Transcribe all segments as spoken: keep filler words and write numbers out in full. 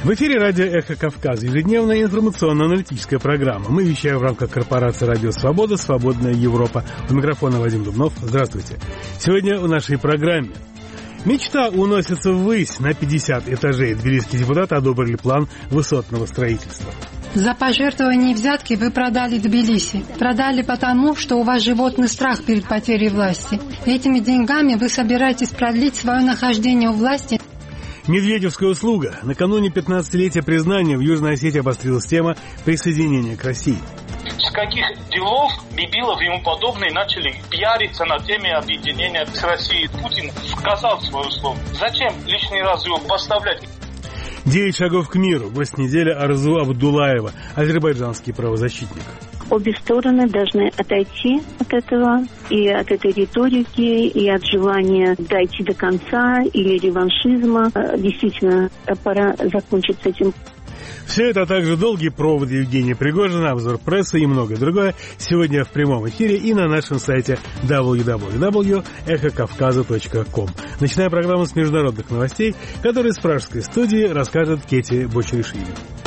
В эфире радио «Эхо Кавказа», ежедневная информационно-аналитическая программа. Мы вещаем в рамках корпорации «Радио Свобода», «Свободная Европа». У микрофона Вадим Дубнов. Здравствуйте. Сегодня в нашей программе. Мечта уносится ввысь на пятьдесят этажей. Тбилисские депутаты одобрили план высотного строительства. За пожертвование взятки вы продали Тбилиси. Продали потому, что у вас животный страх перед потерей власти. Этими деньгами вы собираетесь продлить свое нахождение у власти. Медведевская услуга. Накануне пятнадцатилетия признания в Южной Осетии обострилась тема присоединения к России. С каких делов Бибилов и ему подобные начали пиариться на теме объединения с Россией? Путин сказал свое слово. Зачем лишний раз его поставлять? Девять шагов к миру. Гость недели Арзу Абдуллаева, азербайджанский правозащитник. Обе стороны должны отойти от этого, и от этой риторики, и от желания дойти до конца, или реваншизма. Действительно, пора закончить с этим. Все это, а также долгий провод Евгения Пригожина, обзор прессы и многое другое сегодня в прямом эфире и на нашем сайте дабл ю дабл ю дабл ю точка эхо кавказа точка ком. Начинаем программу с международных новостей, которые с пражской студии расскажет Кети Бочеришвили.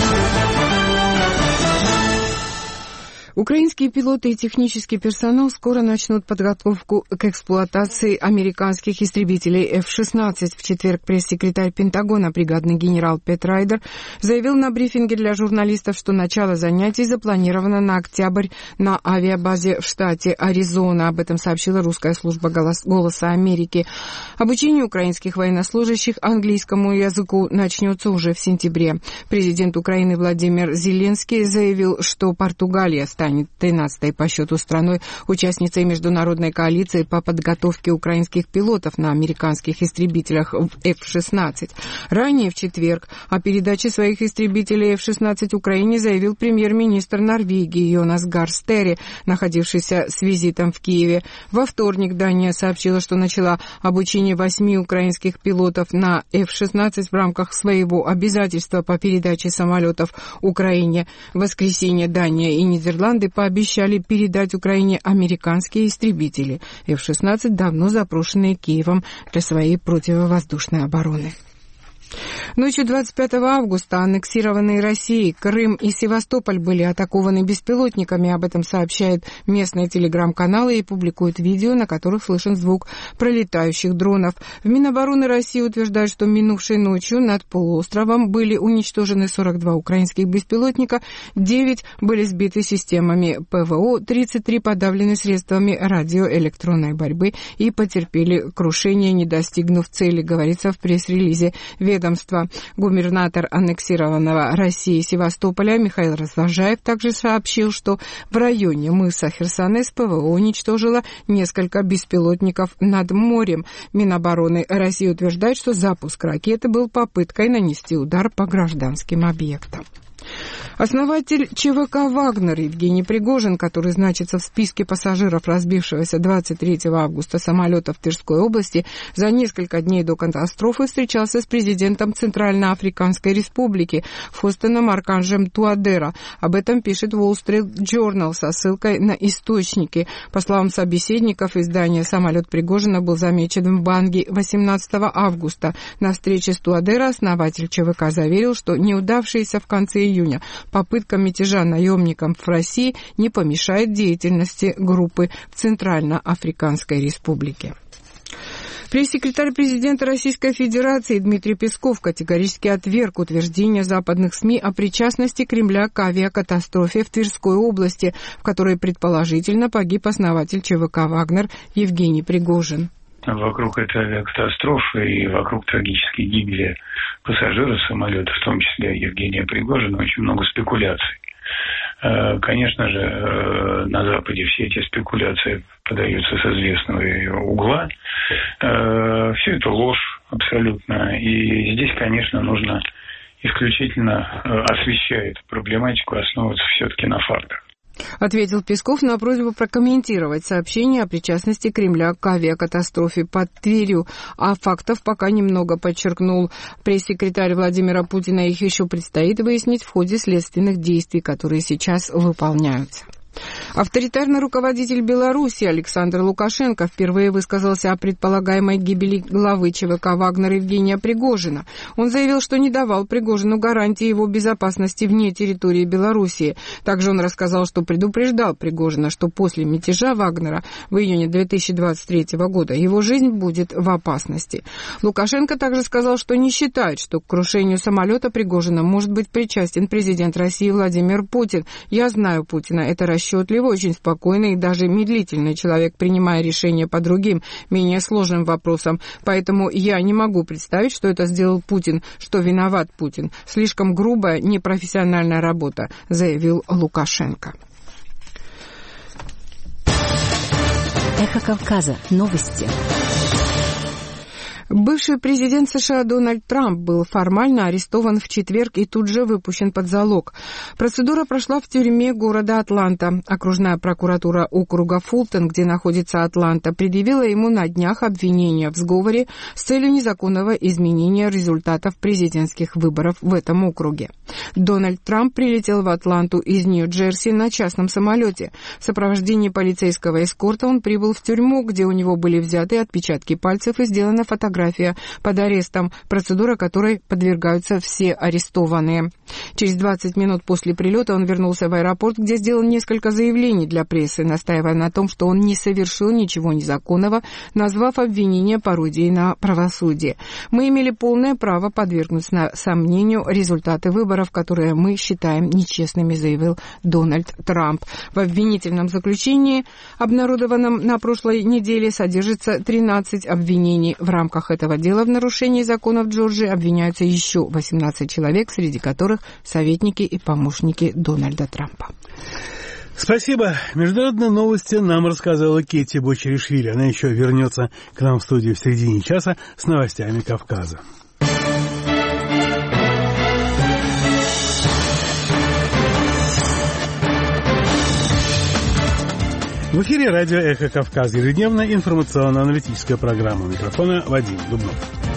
Украинские пилоты и технический персонал скоро начнут подготовку к эксплуатации американских истребителей эф шестнадцать. В четверг пресс-секретарь Пентагона, бригадный генерал Пэт Райдер, заявил на брифинге для журналистов, что начало занятий запланировано на октябрь на авиабазе в штате Аризона. Об этом сообщила русская служба «Голоса Америки». Обучение украинских военнослужащих английскому языку начнется уже в сентябре. Президент Украины Владимир Зеленский заявил, что Португалия станет тринадцатой по счету страной, участницей международной коалиции по подготовке украинских пилотов на американских истребителях эф шестнадцать. Ранее в четверг о передаче своих истребителей эф шестнадцать Украине заявил премьер-министр Норвегии Йонас Гар Стере, находившийся с визитом в Киеве. Во вторник Дания сообщила, что начала обучение восьми украинских пилотов на эф шестнадцать в рамках своего обязательства по передаче самолетов Украине. В воскресенье Дания и Нидерланды пообещали передать Украине американские истребители эф шестнадцать, давно запрошенные Киевом для своей противовоздушной обороны. Ночью двадцать пятого августа аннексированные Россией Крым и Севастополь были атакованы беспилотниками. Об этом сообщают местные телеграм-каналы и публикуют видео, на которых слышен звук пролетающих дронов. В Минобороны России утверждают, что минувшей ночью над полуостровом были уничтожены сорок два украинских беспилотника, девять были сбиты системами ПВО, тридцать три подавлены средствами радиоэлектронной борьбы и потерпели крушение, не достигнув цели, говорится в пресс-релизе ведомства. Губернатор аннексированного России Севастополя Михаил Развожаев также сообщил, что в районе мыса Херсонес ПВО уничтожило несколько беспилотников над морем. Минобороны России утверждает, что запуск ракеты был попыткой нанести удар по гражданским объектам. Основатель ЧВК «Вагнер» Евгений Пригожин, который значится в списке пассажиров разбившегося двадцать третьего августа самолета в Тверской области, за несколько дней до катастрофы встречался с президентом Центральноафриканской Республики Фостеном Арканжем Туадера. Об этом пишет Wall Street Journal со ссылкой на источники. По словам собеседников издания, самолет Пригожина был замечен в Банги восемнадцатого августа. На встрече с Туадера основатель ЧВК заверил, что неудавшиеся в конце июня попытка мятежа наемникам в России не помешает деятельности группы в Центральноафриканской Республике. Пресс-секретарь президента Российской Федерации Дмитрий Песков категорически отверг утверждение западных СМИ о причастности Кремля к авиакатастрофе в Тверской области, в которой предположительно погиб основатель ЧВК «Вагнер» Евгений Пригожин. Вокруг этой авиакатастрофы и вокруг трагической гибели пассажиров самолета, в том числе Евгения Пригожина, очень много спекуляций. Конечно же, на Западе все эти спекуляции подаются с известного угла. Все это ложь абсолютно. И здесь, конечно, нужно исключительно, освещая эту проблематику, основываться все-таки на фактах. Ответил Песков на просьбу прокомментировать сообщение о причастности Кремля к авиакатастрофе под Тверью. А фактов пока немного, подчеркнул пресс-секретарь Владимира Путина. Их еще предстоит выяснить в ходе следственных действий, которые сейчас выполняются. Авторитарный руководитель Беларуси Александр Лукашенко впервые высказался о предполагаемой гибели главы ЧВК «Вагнер» Евгения Пригожина. Он заявил, что не давал Пригожину гарантии его безопасности вне территории Белоруссии. Также он рассказал, что предупреждал Пригожина, что после мятежа Вагнера в июне две тысячи двадцать третьего года его жизнь будет в опасности. Лукашенко также сказал, что не считает, что к крушению самолета Пригожина может быть причастен президент России Владимир Путин. «Я знаю Путина, это расчетливый, очень спокойный и даже медлительный человек, принимая решения по другим, менее сложным вопросам. Поэтому я не могу представить, что это сделал Путин, что виноват Путин. Слишком грубая, непрофессиональная работа», заявил Лукашенко. Эхо Кавказа. Новости. Бывший президент США Дональд Трамп был формально арестован в четверг и тут же выпущен под залог. Процедура прошла в тюрьме города Атланта. Окружная прокуратура округа Фултон, где находится Атланта, предъявила ему на днях обвинение в сговоре с целью незаконного изменения результатов президентских выборов в этом округе. Дональд Трамп прилетел в Атланту из Нью-Джерси на частном самолете. В сопровождении полицейского эскорта он прибыл в тюрьму, где у него были взяты отпечатки пальцев и сделана фотография под арестом, процедура которой подвергаются все арестованные. Через двадцать минут после прилета он вернулся в аэропорт, где сделал несколько заявлений для прессы, настаивая на том, что он не совершил ничего незаконного, назвав обвинение пародией на правосудие. «Мы имели полное право подвергнуть на сомнению результаты выборов, которые мы считаем нечестными», заявил Дональд Трамп. В обвинительном заключении, обнародованном на прошлой неделе, содержится тринадцать обвинений. В рамках этого дела в нарушении законов Джорджии обвиняются еще восемнадцать человек, среди которых советники и помощники Дональда Трампа. Спасибо. Международные новости нам рассказала Кетти Бочеришвили. Она еще вернется к нам в студию в середине часа с новостями Кавказа. В эфире радио «Эхо Кавказ», ежедневная информационно-аналитическая программа. У микрофона Вадим Дубнов.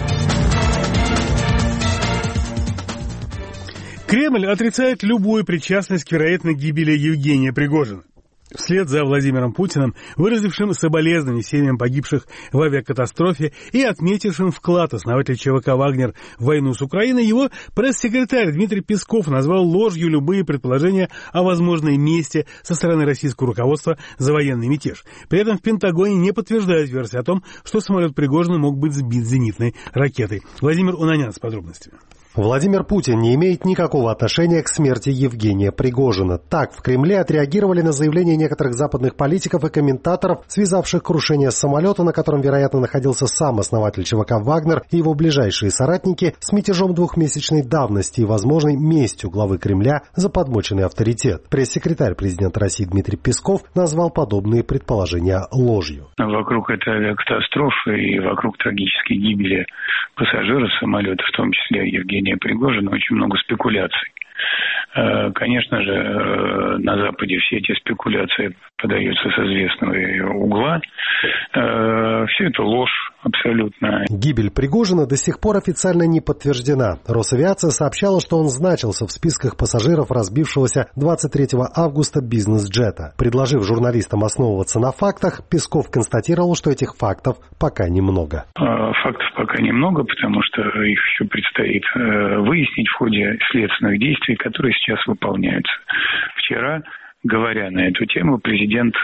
Кремль отрицает любую причастность к вероятной гибели Евгения Пригожина. Вслед за Владимиром Путиным, выразившим соболезнования семьям погибших в авиакатастрофе и отметившим вклад основателя ЧВК «Вагнер» в войну с Украиной, его пресс-секретарь Дмитрий Песков назвал ложью любые предположения о возможной мести со стороны российского руководства за военный мятеж. При этом в Пентагоне не подтверждают версию о том, что самолет Пригожина мог быть сбит зенитной ракетой. Владимир Унанян с подробностями. Владимир Путин не имеет никакого отношения к смерти Евгения Пригожина. Так в Кремле отреагировали на заявления некоторых западных политиков и комментаторов, связавших крушение самолета, на котором, вероятно, находился сам основатель ЧВК «Вагнер» и его ближайшие соратники, с мятежом двухмесячной давности и возможной местью главы Кремля за подмоченный авторитет. Пресс-секретарь президента России Дмитрий Песков назвал подобные предположения ложью. Вокруг этой авиакатастрофы и вокруг трагической гибели пассажиров самолета, в том числе Евгения Пригожина, очень много спекуляций. Конечно же, на Западе все эти спекуляции подаются с известного угла. Все это ложь абсолютно. Гибель Пригожина до сих пор официально не подтверждена. Росавиация сообщала, что он значился в списках пассажиров разбившегося двадцать третьего августа бизнес-джета. Предложив журналистам основываться на фактах, Песков констатировал, что этих фактов пока немного. Фактов пока немного, потому что их еще предстоит выяснить в ходе следственных действий, которые сейчас выполняются. Вчера, говоря на эту тему, президент,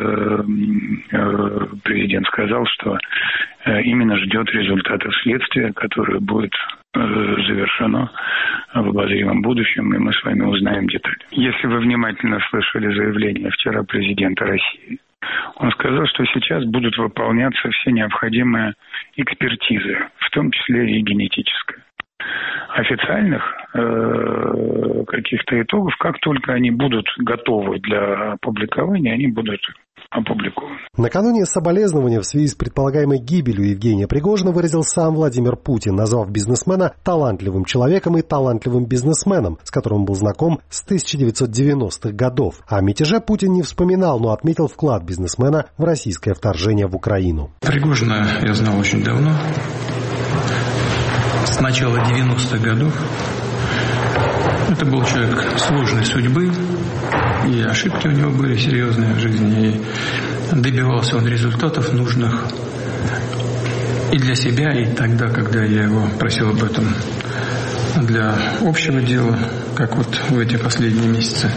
президент сказал, что именно ждет результатов следствия, которое будет завершено в обозримом будущем, и мы с вами узнаем детали. Если вы внимательно слышали заявление вчера президента России, он сказал, что сейчас будут выполняться все необходимые экспертизы, в том числе и генетическая. Официальных э, каких-то итогов, как только они будут готовы для опубликования, они будут опубликованы. Накануне соболезнования в связи с предполагаемой гибелью Евгения Пригожина выразил сам Владимир Путин, назвав бизнесмена талантливым человеком и талантливым бизнесменом, с которым был знаком с тысяча девятьсот девяностых годов. О мятеже Путин не вспоминал, но отметил вклад бизнесмена в российское вторжение в Украину. Пригожина я знал очень давно. С начала девяностых годов. Это был человек сложной судьбы, И ошибки у него были серьезные в жизни. И добивался он результатов нужных и для себя, и тогда, когда я его просил об этом для общего дела, как вот в эти последние месяцы.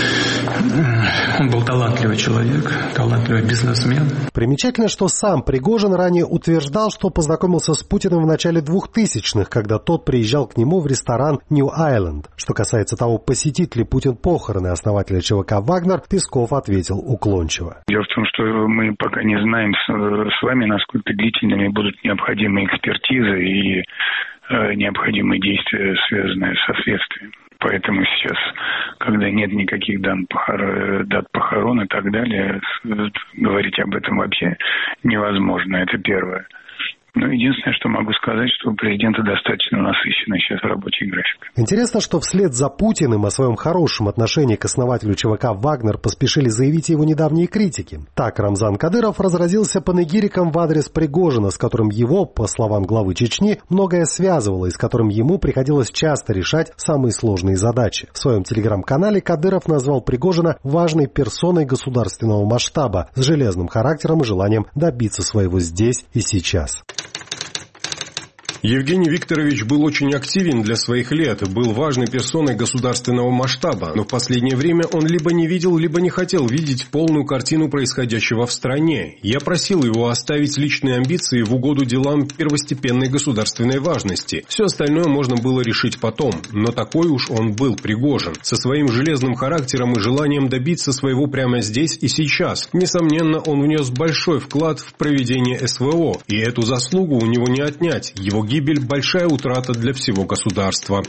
Он был талантливый человек, талантливый бизнесмен. Примечательно, что сам Пригожин ранее утверждал, что познакомился с Путиным в начале двухтысячных, когда тот приезжал к нему в ресторан Нью-Айленд. Что касается того, посетит ли Путин похороны основателя ЧВК «Вагнер», Песков ответил уклончиво. Дело в том, что мы пока не знаем с вами, насколько длительными будут необходимые экспертизы и э, необходимые действия, связанные со следствием. Поэтому сейчас, когда нет никаких дат, похорон, дат похорон и так далее, говорить об этом вообще невозможно. Это первое. Но единственное, что могу сказать, что у президента достаточно насыщенный сейчас рабочий график. Интересно, что вслед за Путиным о своем хорошем отношении к основателю ЧВК «Вагнер» поспешили заявить его недавние критики. Так Рамзан Кадыров разразился панегириком в адрес Пригожина, с которым его, по словам главы Чечни, многое связывало и с которым ему приходилось часто решать самые сложные задачи. В своем телеграм-канале Кадыров назвал Пригожина важной персоной государственного масштаба с железным характером и желанием добиться своего здесь и сейчас. Евгений Викторович был очень активен для своих лет, был важной персоной государственного масштаба, но в последнее время он либо не видел, либо не хотел видеть полную картину происходящего в стране. Я просил его оставить личные амбиции в угоду делам первостепенной государственной важности. Все остальное можно было решить потом, но такой уж он был Пригожин, со своим железным характером и желанием добиться своего прямо здесь и сейчас. Несомненно, он внес большой вклад в проведение СВО, и эту заслугу у него не отнять. Его гибель – большая утрата для всего государства.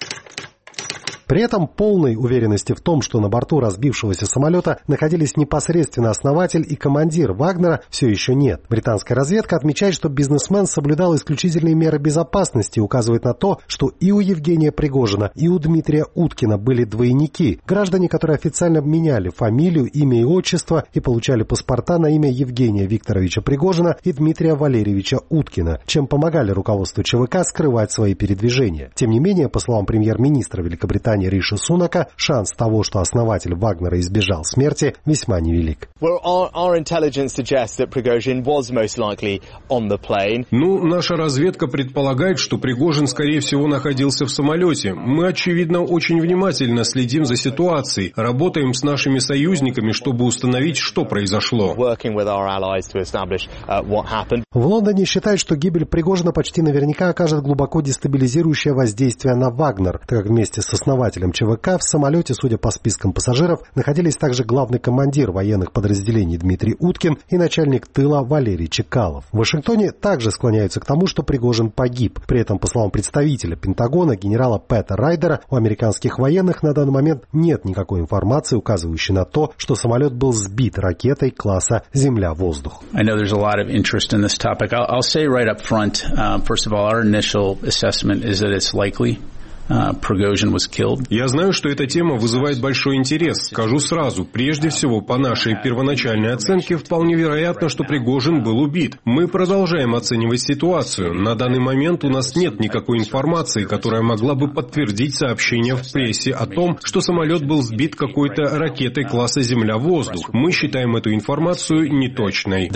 При этом полной уверенности в том, что на борту разбившегося самолета находились непосредственно основатель и командир «Вагнера», все еще нет. Британская разведка отмечает, что бизнесмен соблюдал исключительные меры безопасности и указывает на то, что и у Евгения Пригожина, и у Дмитрия Уткина были двойники. Граждане, которые официально меняли фамилию, имя и отчество и получали паспорта на имя Евгения Викторовича Пригожина и Дмитрия Валерьевича Уткина, чем помогали руководству ЧВК скрывать свои передвижения. Тем не менее, по словам премьер-министра Великобритании Риши Сунака, шанс того, что основатель Вагнера избежал смерти, весьма невелик. Ну, наша разведка предполагает, что Пригожин, скорее всего, находился в самолете. Мы, очевидно, очень внимательно следим за ситуацией, работаем с нашими союзниками, чтобы установить, что произошло. В Лондоне считают, что гибель Пригожина почти наверняка окажет глубоко дестабилизирующее воздействие на Вагнер, так как вместе с основателем ЧВК в самолете, судя по спискам пассажиров, находились также главный командир военных подразделений Дмитрий Уткин и начальник тыла Валерий Чекалов. В Вашингтоне также склоняются к тому, что Пригожин погиб. При этом, по словам представителя Пентагона, генерала Пэта Райдера, у американских военных на данный момент нет никакой информации, указывающей на то, что самолет был сбит ракетой класса «Земля-воздух». Я знаю, что эта тема вызывает большой интерес. Скажу сразу, прежде всего, по нашей первоначальной оценке, вполне вероятно, что Пригожин был убит. Мы продолжаем оценивать ситуацию. На данный момент у нас нет никакой информации, которая могла бы подтвердить сообщения в прессе о том, что самолет был сбит какой-то ракетой класса «Земля-воздух». Мы считаем эту информацию неточной.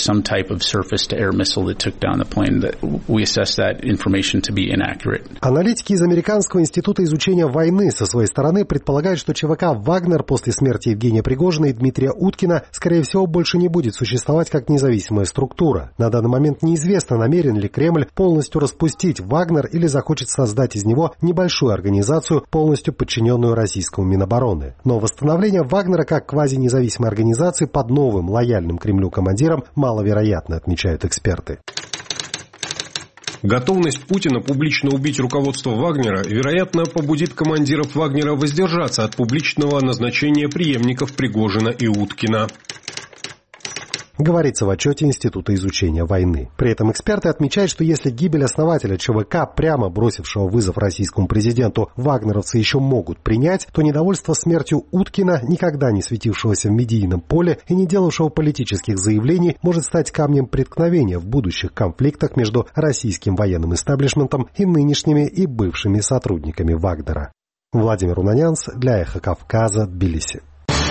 Аналитики из американского института изучения войны со своей стороны предполагают, что ЧВК «Вагнер» после смерти Евгения Пригожина и Дмитрия Уткина, скорее всего, больше не будет существовать как независимая структура. На данный момент неизвестно, намерен ли Кремль полностью распустить «Вагнер» или захочет создать из него небольшую организацию, полностью подчиненную российскому Минобороны. Но восстановление «Вагнера» как квазинезависимой организации под новым лояльным Кремлю командиром маловероятно, отмечают эксперты. Готовность Путина публично убить руководство Вагнера, вероятно, побудит командиров Вагнера воздержаться от публичного назначения преемников Пригожина и Уткина. Говорится в отчете Института изучения войны. При этом эксперты отмечают, что если гибель основателя ЧВК, прямо бросившего вызов российскому президенту, вагнеровцы еще могут принять, то недовольство смертью Уткина, никогда не светившегося в медийном поле и не делавшего политических заявлений, может стать камнем преткновения в будущих конфликтах между российским военным истеблишментом и нынешними и бывшими сотрудниками Вагнера. Владимир Унанянц для Эхо Кавказа, Тбилиси.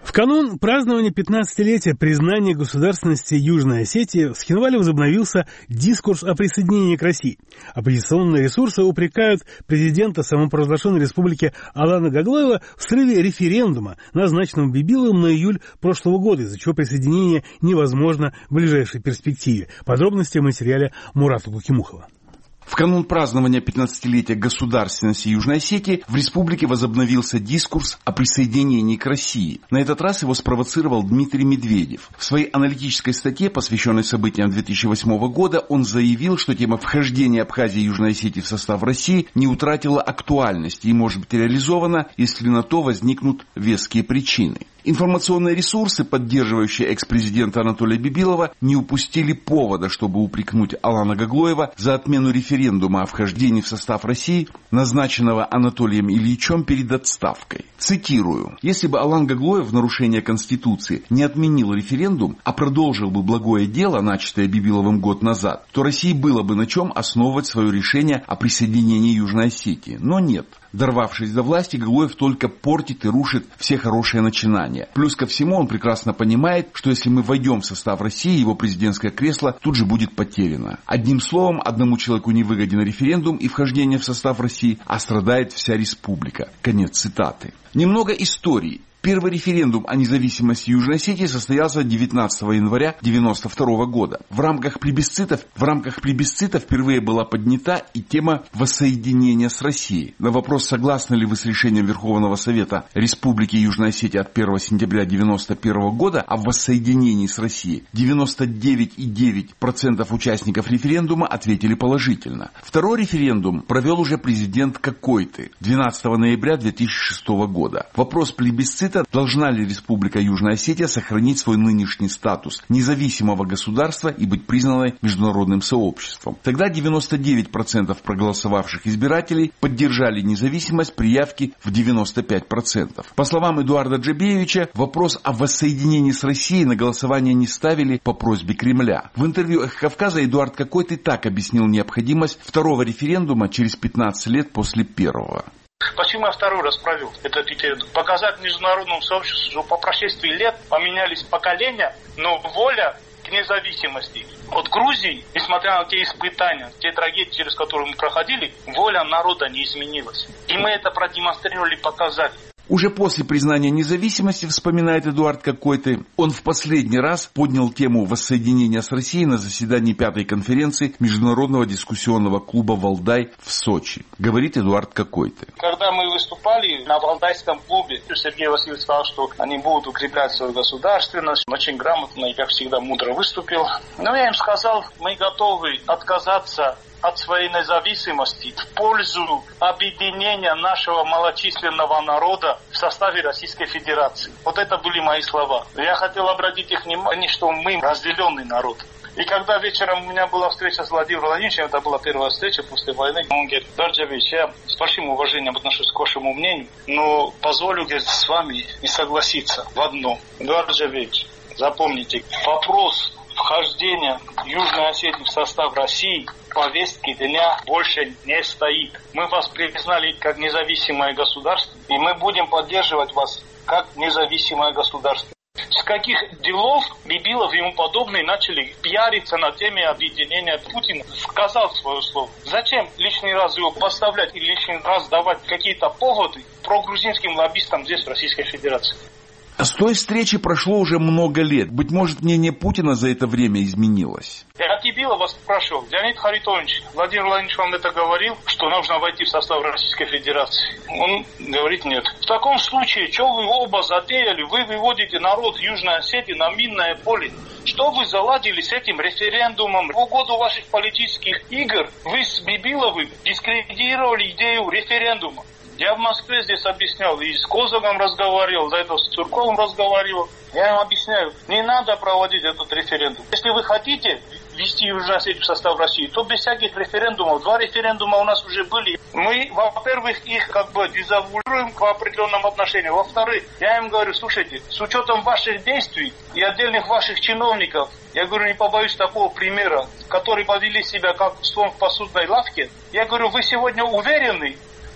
В канун празднования пятнадцатилетия признания государственности Южной Осетии в Схинвале возобновился дискурс о присоединении к России. Оппозиционные ресурсы упрекают президента самопровозглашенной республики Алана Гаглоева в срыве референдума, назначенного Бибиловым на июль прошлого года, из-за чего присоединение невозможно в ближайшей перспективе. Подробности в материале Мурата Кукимухова. В канун празднования пятнадцатилетия государственности Южной Осетии в республике возобновился дискурс о присоединении к России. На этот раз его спровоцировал Дмитрий Медведев. В своей аналитической статье, посвященной событиям две тысячи восьмого года, он заявил, что тема вхождения Абхазии и Южной Осетии в состав России не утратила актуальности и может быть реализована, если на то возникнут веские причины. Информационные ресурсы, поддерживающие экс-президента Анатолия Бибилова, не упустили повода, чтобы упрекнуть Алана Гаглоева за отмену референдума о вхождении в состав России, назначенного Анатолием Ильичем перед отставкой. Цитирую. «Если бы Алан Гаглоев в нарушение Конституции не отменил референдум, а продолжил бы благое дело, начатое Бибиловым год назад, то России было бы на чем основывать свое решение о присоединении Южной Осетии. Но нет. Дорвавшись до власти, Гаглоев только портит и рушит все хорошие начинания. Плюс ко всему он прекрасно понимает, что если мы войдем в состав России, его президентское кресло тут же будет потеряно. Одним словом, одному человеку не выгоден референдум и вхождение в состав России, а страдает вся республика». Конец цитаты. Немного истории. Первый референдум о независимости Южной Осетии состоялся девятнадцатого января тысяча девятьсот девяносто второго года. В рамках плебисцитов, в рамках плебисцита впервые была поднята и тема воссоединения с Россией. На вопрос, согласны ли вы с решением Верховного Совета Республики Южная Осетия от первого сентября тысяча девятьсот девяносто первого года о воссоединении с Россией, девяносто девять целых девять десятых процента участников референдума ответили положительно. Второй референдум провел уже президент Какойты двенадцатого ноября две тысячи шестого года. Вопрос плебисцита: должна ли Республика Южная Осетия сохранить свой нынешний статус независимого государства и быть признанной международным сообществом? Тогда девяносто девять процентов проголосовавших избирателей поддержали независимость при явке в девяносто пять процентов. По словам Эдуарда Джабеевича, вопрос о воссоединении с Россией на голосование не ставили по просьбе Кремля. В интервью «Эхо Кавказа» Эдуард Какойты так объяснил необходимость второго референдума через пятнадцать лет после первого. Почему я второй раз провел этот референдум? Показать международному сообществу, что по прошествии лет поменялись поколения, но воля к независимости. От Грузии, несмотря на те испытания, те трагедии, через которые мы проходили, воля народа не изменилась. И мы это продемонстрировали, показали. Уже после признания независимости, вспоминает Эдуард Какойты, он в последний раз поднял тему воссоединения с Россией на заседании пятой конференции Международного дискуссионного клуба «Валдай» в Сочи. Говорит Эдуард Какойты. Когда мы выступали на Валдайском клубе, Сергей Васильевич сказал, что они будут укреплять свою государственность. Очень грамотно и, как всегда, мудро выступил. Но я им сказал, мы готовы отказаться от своей независимости в пользу объединения нашего малочисленного народа в составе Российской Федерации. Вот это были мои слова. Я хотел обратить их внимание, что мы разделенный народ. И когда вечером у меня была встреча с Владимиром Владимировичем, это была первая встреча после войны, он говорит: Дарджавич, я с большим уважением отношусь к вашему мнению, но позволю, говорит, с вами не согласиться в одном. Дарджавич, запомните, вопрос вхождения Южной Осетии в состав России в повестке дня больше не стоит. Мы вас признали как независимое государство, и мы будем поддерживать вас как независимое государство. С каких делов Бибилов и ему подобные начали пиариться на теме объединения? Путин сказал свое слово. Зачем лишний раз его поставлять и лишний раз давать какие-то поводы прогрузинским лоббистам здесь, в Российской Федерации? С той встречи прошло уже много лет. Быть может, мнение Путина за это время изменилось. Я Бибилова спрашивал: Леонид Харитонович, Владимир Владимирович вам это говорил, что нужно войти в состав Российской Федерации? Он говорит: нет. В таком случае, что вы оба затеяли? Вы выводите народ Южной Осетии на минное поле. Что вы заладили с этим референдумом? В угоду ваших политических игр вы с Бибиловым дискредитировали идею референдума. Я в Москве здесь объяснял, и с Козовым разговаривал, за это с Цурковым разговаривал. Я им объясняю, не надо проводить этот референдум. Если вы хотите ввести Южную Осетию в состав России, то без всяких референдумов. Два референдума у нас уже были. Мы, во-первых, их как бы дезавуируем к определенному отношению. Во-вторых, я им говорю: слушайте, с учетом ваших действий и отдельных ваших чиновников, я говорю, не побоюсь такого примера, которые повели себя как слон в посудной лавке, я говорю, вы сегодня уверены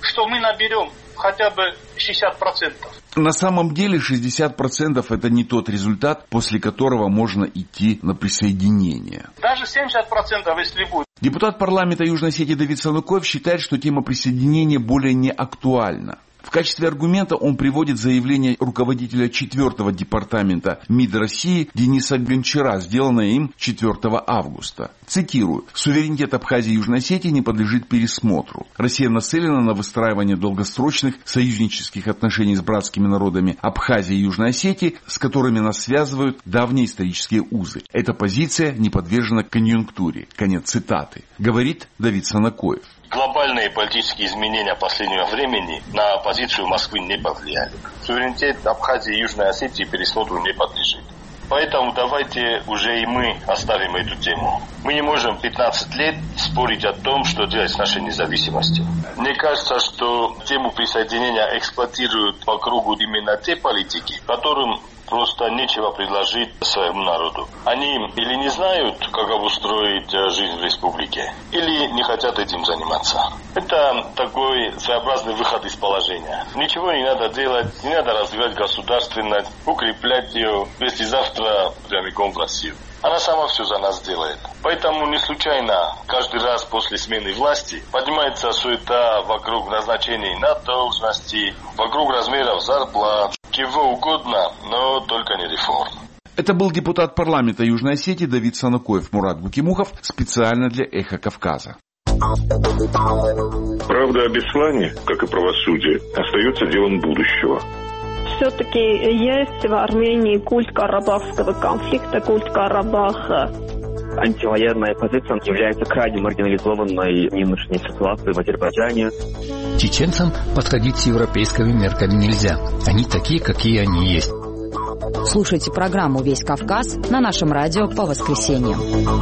что мы наберем хотя бы шестьдесят процентов. На самом деле шестьдесят процентов это не тот результат, после которого можно идти на присоединение. Даже семьдесят процентов, если будет. Депутат парламента Южной Осетии Давид Санукоев считает, что тема присоединения более не актуальна. В качестве аргумента он приводит заявление руководителя четвертого департамента МИД России Дениса Гончара, сделанное им четвёртого августа. Цитирую. «Суверенитет Абхазии и Южной Осетии не подлежит пересмотру. Россия нацелена на выстраивание долгосрочных союзнических отношений с братскими народами Абхазии и Южной Осетии, с которыми нас связывают давние исторические узы. Эта позиция не подвержена конъюнктуре». Конец цитаты. Говорит Давид Санукоев. Глобальные политические изменения последнего времени на позицию Москвы не повлияли. Суверенитет Абхазии и Южной Осетии пересмотру не подлежит. Поэтому давайте уже и мы оставим эту тему. Мы не можем пятнадцать лет спорить о том, что делать с нашей независимостью. Мне кажется, что тему присоединения эксплуатируют по кругу именно те политики, которым просто нечего предложить своему народу. Они или не знают, как обустроить жизнь в республике, или не хотят этим заниматься. Это такой своеобразный выход из положения. Ничего не надо делать, не надо развивать государственность, укреплять ее, если завтра прямиком в Россию. Она сама все за нас делает. Поэтому не случайно каждый раз после смены власти поднимается суета вокруг назначений на должности, вокруг размеров зарплат, чего угодно, но только не реформ. Это был депутат парламента Южной Осетии Давид Санукоев. Мурат Букимухов специально для «Эхо Кавказа». Правда о Беслане, как и правосудие, остается делом будущего. Все-таки есть в Армении культ карабахского конфликта, культ Карабаха. Антивоенная позиция является крайне маргинализованной в нынешней ситуации в Азербайджане. Чеченцам подходить с европейскими мерками нельзя. Они такие, какие они есть. Слушайте программу «Весь Кавказ» на нашем радио по воскресеньям.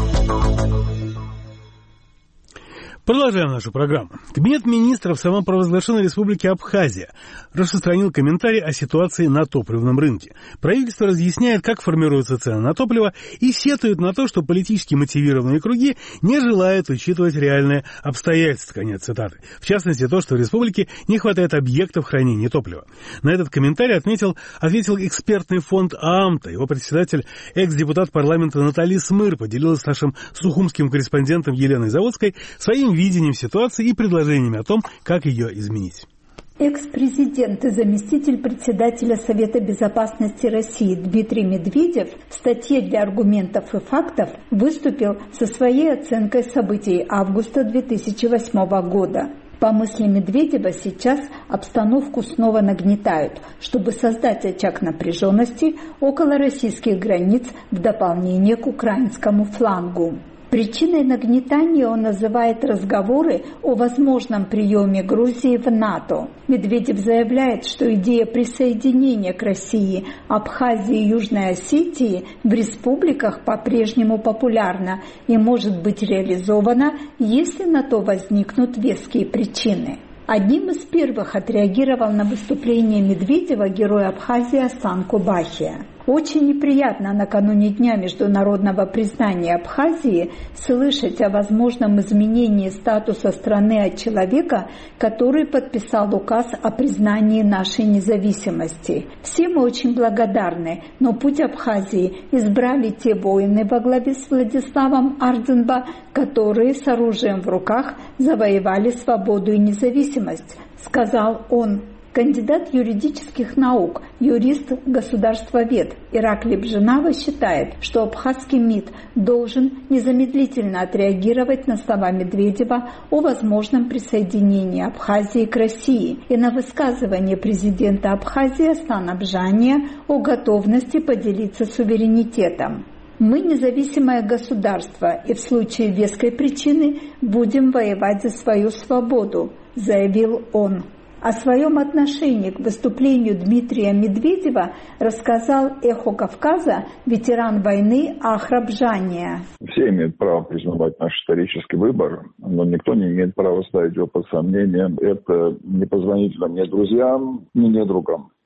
Продолжаем нашу программу. Кабинет министров самопровозглашенной республики Абхазия распространил комментарий о ситуации на топливном рынке. Правительство разъясняет, как формируются цены на топливо, и сетует на то, что политически мотивированные круги не желают учитывать реальные обстоятельства. Конец цитаты. В частности, то, что в республике не хватает объектов хранения топлива. На этот комментарий отметил, ответил экспертный фонд ААМТа. Его председатель, экс-депутат парламента Наталья Смыр, поделилась с нашим сухумским корреспондентом Еленой Заводской своим видением ситуации и предложениями о том, как ее изменить. Экс-президент и заместитель председателя Совета безопасности России Дмитрий Медведев в статье для аргументов и фактов выступил со своей оценкой событий августа две тысячи восьмого года. По мысли Медведева, сейчас обстановку снова нагнетают, чтобы создать очаг напряженности около российских границ в дополнение к украинскому флангу. Причиной нагнетания он называет разговоры о возможном приеме Грузии в НАТО. Медведев заявляет, что идея присоединения к России Абхазии и Южной Осетии в республиках по-прежнему популярна и может быть реализована, если на то возникнут веские причины. Одним из первых отреагировал на выступление Медведева герой Абхазии Асан Кубахия. Очень неприятно накануне Дня международного признания Абхазии слышать о возможном изменении статуса страны от человека, который подписал указ о признании нашей независимости. Все мы очень благодарны, но путь Абхазии избрали те воины во главе с Владиславом Ардзенба, которые с оружием в руках завоевали свободу и независимость, сказал он. Кандидат юридических наук, юрист-государствовед Ираклий Бженава считает, что абхазский МИД должен незамедлительно отреагировать на слова Медведева о возможном присоединении Абхазии к России и на высказывание президента Абхазии Асана Бжания о готовности поделиться суверенитетом. Мы независимое государство и в случае веской причины будем воевать за свою свободу, заявил он. О своем отношении к выступлению Дмитрия Медведева рассказал «Эхо Кавказа» ветеран войны Ахраб Бжания. Все имеют право признавать наш исторический выбор, но никто не имеет права ставить его под сомнение. Это непозволительно ни друзьям, ни недругам.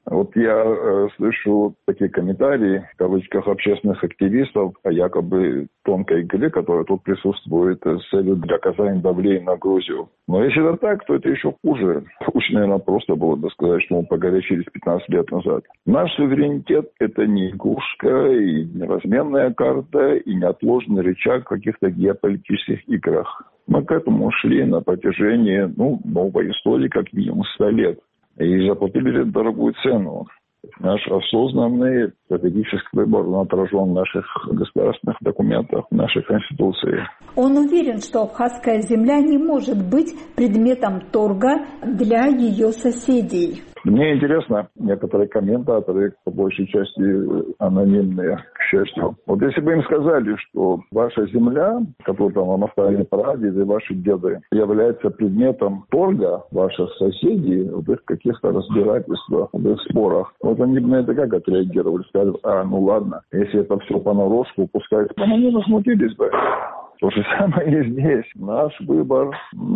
Вот я э, слышу такие комментарии, в кавычках, общественных активистов о якобы тонкой игре, которая тут присутствует с целью для оказания давления на Грузию. Но если это так, то это еще хуже. Уж, наверное, просто было бы сказать, что мы погорячились пятнадцать лет назад. Наш суверенитет – это не игрушка, и не разменная карта, и неотложный рычаг в каких-то геополитических играх. Мы к этому шли на протяжении, ну, новой истории, как минимум сто лет. И заплатили дорогую цену. Наш осознанный стратегический выбор отражен в наших государственных документах, в нашей Конституции. Он уверен, что абхазская земля не может быть предметом торга для ее соседей. Мне интересно, некоторые комментаторы, по большей части анонимные, к счастью. Вот если бы им сказали, что ваша земля, которую там вам оставили прадеды, ваши деды, является предметом торга ваших соседей в их каких-то разбирательствах, в их спорах, вот они бы на это как отреагировали? Сказали, а, ну ладно, если это все понарошку, пускай, ну, они возмутились бы. То же самое и здесь. Наш выбор,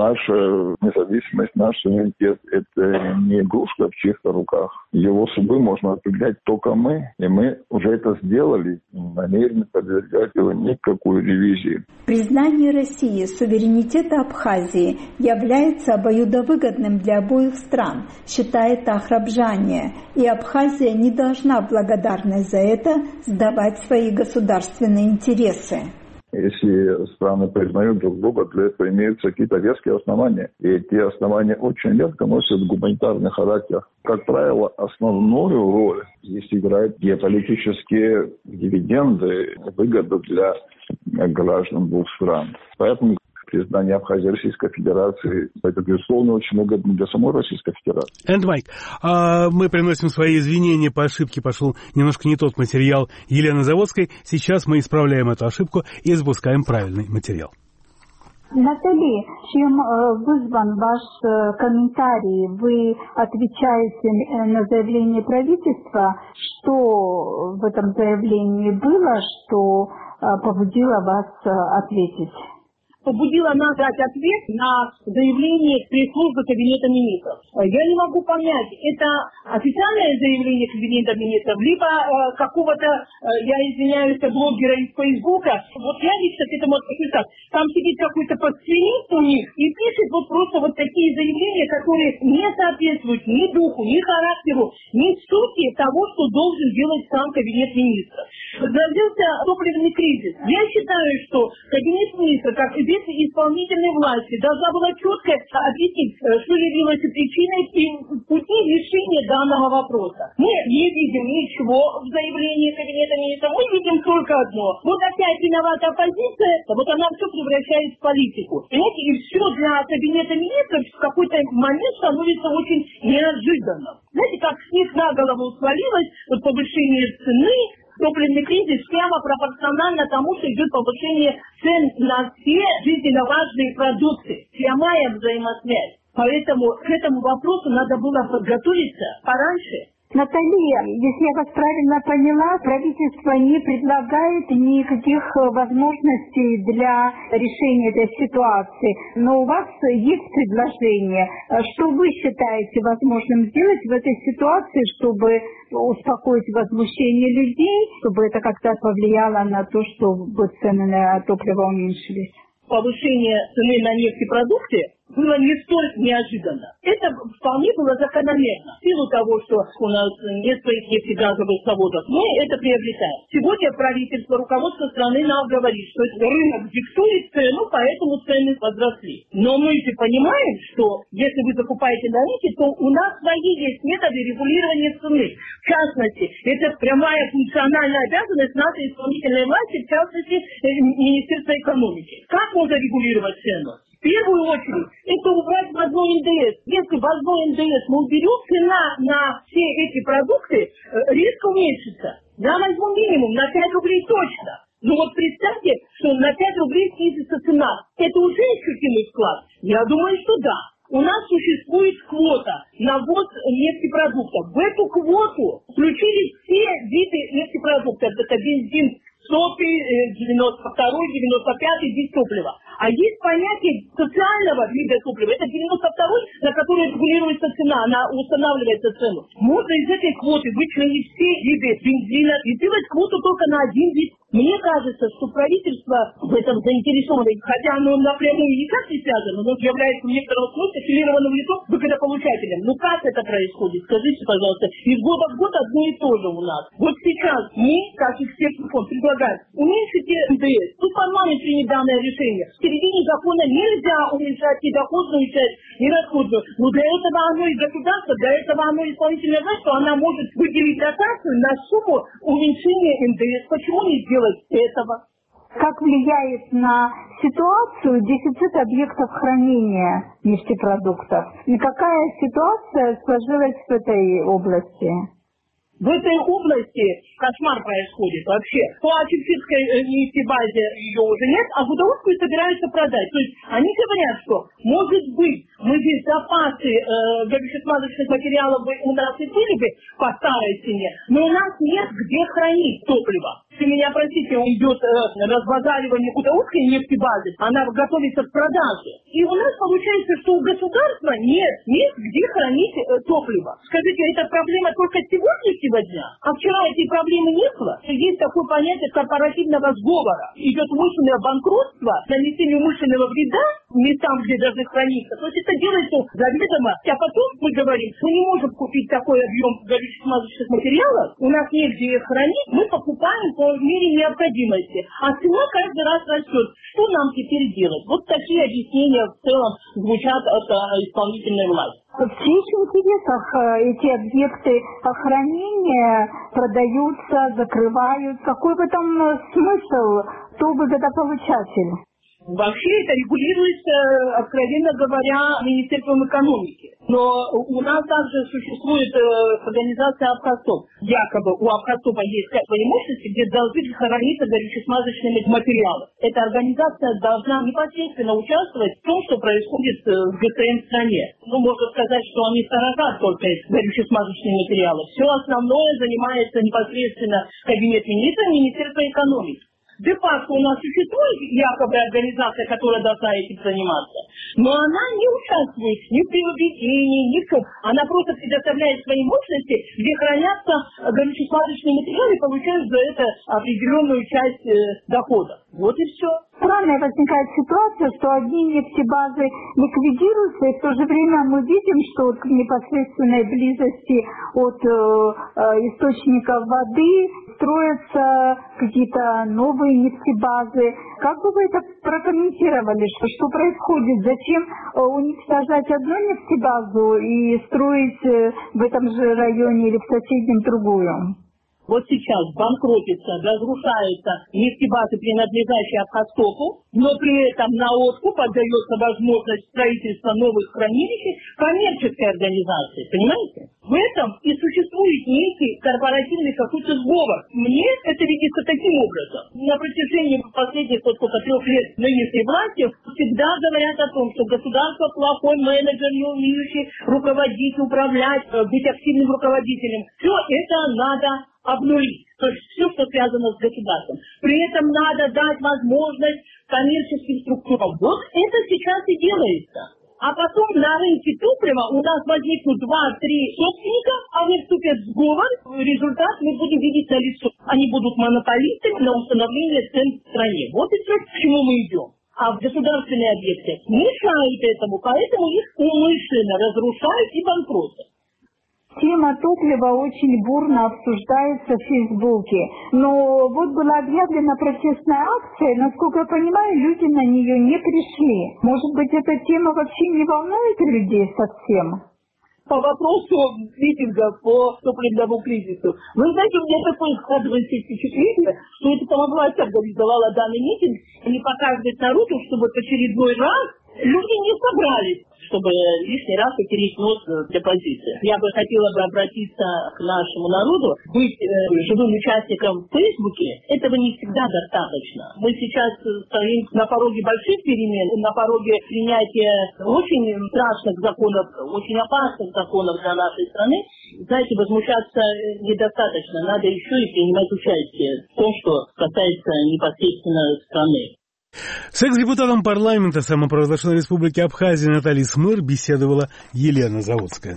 наша независимость, наш суверенитет – это не игрушка в чьих-то руках. Его судьбы можно определять только мы, и мы уже это сделали, и намерены подвергать его никакой ревизии. Признание России суверенитета Абхазии является обоюдовыгодным для обоих стран, считает Ахрабжания, и Абхазия не должна в благодарность за это сдавать свои государственные интересы. Если страны признают друг друга, для этого имеются какие-то веские основания. И эти основания очень редко носят гуманитарный характер. Как правило, основную роль здесь играют геополитические дивиденды, выгоды для граждан двух стран. Поэтому признание Абхазии Российской Федерации, это, безусловно, очень выгодно для самой Российской Федерации. Энд Майк, а мы приносим свои извинения по ошибке, пошел немножко не тот материал Елены Заводской. Сейчас мы исправляем эту ошибку и запускаем правильный материал. Натали, чем вызван ваш комментарий? Вы отвечаете на заявление правительства. Что в этом заявлении было, что побудило вас ответить? Побудила нас дать ответ на заявление пресс-службы Кабинета министров. Я не могу понять, это официальное заявление Кабинета министров, либо э, какого-то, э, я извиняюсь, блогера из Фейсбука. Вот я лично к этому отношусь так. Там сидит какой-то пассионист у них и пишет вот просто вот такие заявления, которые не соответствуют ни духу, ни характеру, ни сути того, что должен делать сам Кабинет министров. Развился топливный кризис. Я считаю, что Кабинет министров, как и исполнительной власти, должна была четко объяснить, что явилось причиной и пути решения данного вопроса. Мы не видим ничего в заявлении Кабинета министров, мы видим только одно. Вот опять виновата оппозиция, вот она все превращает в политику. Понимаете, и все для Кабинета министров в какой-то момент становится очень неожиданным. Знаете, как снег на голову свалилось, вот повышение цены, топливный кризис прямо пропорционально тому, что идет повышение цен на все жизненно важные продукты. Прямая взаимосвязь. Поэтому к этому вопросу надо было подготовиться пораньше. Наталья, если я вас правильно поняла, правительство не предлагает никаких возможностей для решения этой ситуации, но у вас есть предложение. Что вы считаете возможным сделать в этой ситуации, чтобы успокоить возмущение людей, чтобы это как-то повлияло на то, чтобы цены на топливо уменьшились? Повышение цены на нефтепродукты было не столь неожиданно. Это вполне было закономерно. В силу того, что у нас нет своих нефтегазовых заводов, мы это приобретаем. Сегодня правительство, руководство страны нам говорит, что рынок диктует цену, поэтому цены возросли. Но мы же понимаем, что если вы закупаете на рынке, то у нас свои есть методы регулирования цены. В частности, это прямая функциональная обязанность нашей исполнительной власти, в частности, Министерства экономики. Как можно регулировать цену? В первую очередь, это убрать ввозной эн дэ эс. Если ввозной эн дэ эс мы уберем, цена на все эти продукты резко уменьшится. Я возьму минимум на пять рублей точно. Ну вот представьте, что на пять рублей снизится цена. Это уже ощутимый вклад? Я думаю, что да. У нас существует квота на ввоз нефтепродуктов. В эту квоту включили все виды нефтепродуктов. Это бензин, сопи, девяносто второй, девяносто пятый, дистоплива. А есть понятие социального вида топлива. Это девяносто второй, на который регулируется цена, она устанавливается цену. Можно из этой квоты вычленить все виды бензина и сделать квоту только на один вид. Мне кажется, что правительство в этом заинтересовано, хотя оно напрямую никак не связано, но является в некотором смысле аффилированным лицом выгодополучателем. Ну как это происходит? Скажите, пожалуйста, из года в год одно и то же у нас. Вот сейчас мы, как экспертный фонд, предлагаем уменьшить эн дэ эс. Тут парламент принят данное решение. В середине закона нельзя уменьшать ни доходную часть, ни расходную. Но для этого оно и государство, для этого оно исполнительная власть, что она может выделить дотацию на сумму уменьшения эн дэ эс. Почему не сделать этого? Как влияет на ситуацию дефицит объектов хранения нефтепродуктов? И какая ситуация сложилась в этой области? В этой области кошмар происходит вообще. По Чепчинской нефтебазе ее уже нет, а Гудаутскую собираются продать. То есть они говорят, что может быть мы здесь запасы э, горюче-смазочных материалов бы у нас и были бы по старой цене, но у нас нет где хранить топливо. Если меня простите, идет э, разбазаривание Гудаутской нефтебазы, она готовится к продаже. И у нас получается, что у государства нет, нет где хранить э, топливо. Скажите, это проблема только сегодняшнего дня? А вчера этой проблемы не было? Есть такое понятие корпоративного сговора. Идет умышленное банкротство, нанесение умышленного вреда местам, где должны храниться. То есть это делается заведомо. А потом мы говорим, мы не можем купить такой объем горюче-смазочных материалов, у нас негде их хранить, мы покупаем по мере необходимости. А цена каждый раз растет. Что нам теперь делать? Вот такие объяснения в целом звучат от исполнительной власти. В чьих интересах эти объекты хранения продаются, закрывают? Какой в этом смысл? Кто выгодополучатель? Вообще это регулируется, откровенно говоря, Министерством экономики. Но у нас также существует э, организация Абхазтоп. Якобы у Абхазтопа есть свои мощности, где должны храниться горюче-смазочные материалы. Эта организация должна непосредственно участвовать в том, что происходит с гэ тэ эм в стране. Ну, можно сказать, что они сторожат только горюче-смазочные материалы. Все основное занимается непосредственно Кабинет министров и Министерство экономики. Де-факто у нас существует якобы организация, которая должна этим заниматься, но она не участвует ни в приобретении, ни в чем. Она просто предоставляет свои мощности, где хранятся горюче-смазочные материалы и получают за это определенную часть э, дохода. Вот и все. Странная возникает ситуация, что одни нефтебазы ликвидируются, и в то же время мы видим, что от непосредственной близости от э, э, источников воды строятся какие-то новые нефтебазы. Как бы вы это прокомментировали? Что, что происходит? Зачем э, уничтожать одну нефтебазу и строить э, в этом же районе или в соседнем другую? Вот сейчас банкротится, разрушается нефтебазы, принадлежащие Абхазтопу, но при этом на откуп отдается возможность строительства новых хранилищ коммерческой организации, понимаете? В этом и существует некий корпоративный какой-то сговор. Мне это видится таким образом. На протяжении последних вот сколько трех лет нынешней власти всегда говорят о том, что государство плохой менеджер, не умеющий руководить, управлять, быть активным руководителем. Все это надо обнулить. То есть все, что связано с государством. При этом надо дать возможность коммерческим структурам. Вот это сейчас и делается. А потом на рынке топлива у нас возникнут два-три собственника, они вступят в сговор, результат мы будем видеть на лицо. Они будут монополистами на установление цен в стране. Вот и все, к чему мы идем. А в государственные объекты мешают этому, поэтому их умышленно разрушают и банкротят. Тема топлива очень бурно обсуждается в Фейсбуке. Но вот была объявлена протестная акция, насколько я понимаю, люди на нее не пришли. Может быть, эта тема вообще не волнует людей совсем? По вопросу митинга по топливному кризису. Вы знаете, у меня такое складывается впечатление, что это сама власть организовала данный митинг, не показывает народу, чтобы в очередной раз люди не собрались, чтобы лишний раз утереть нос для позиции. Я бы хотела бы обратиться к нашему народу. Быть э, живым участником в Фейсбуке, этого не всегда достаточно. Мы сейчас стоим на пороге больших перемен, на пороге принятия очень страшных законов, очень опасных законов для нашей страны. Знаете, возмущаться недостаточно. Надо еще и принимать участие в том, что касается непосредственно страны. С экс-депутатом парламента самопровозглашенной республики Абхазия Натальей Смыр беседовала Елена Заводская.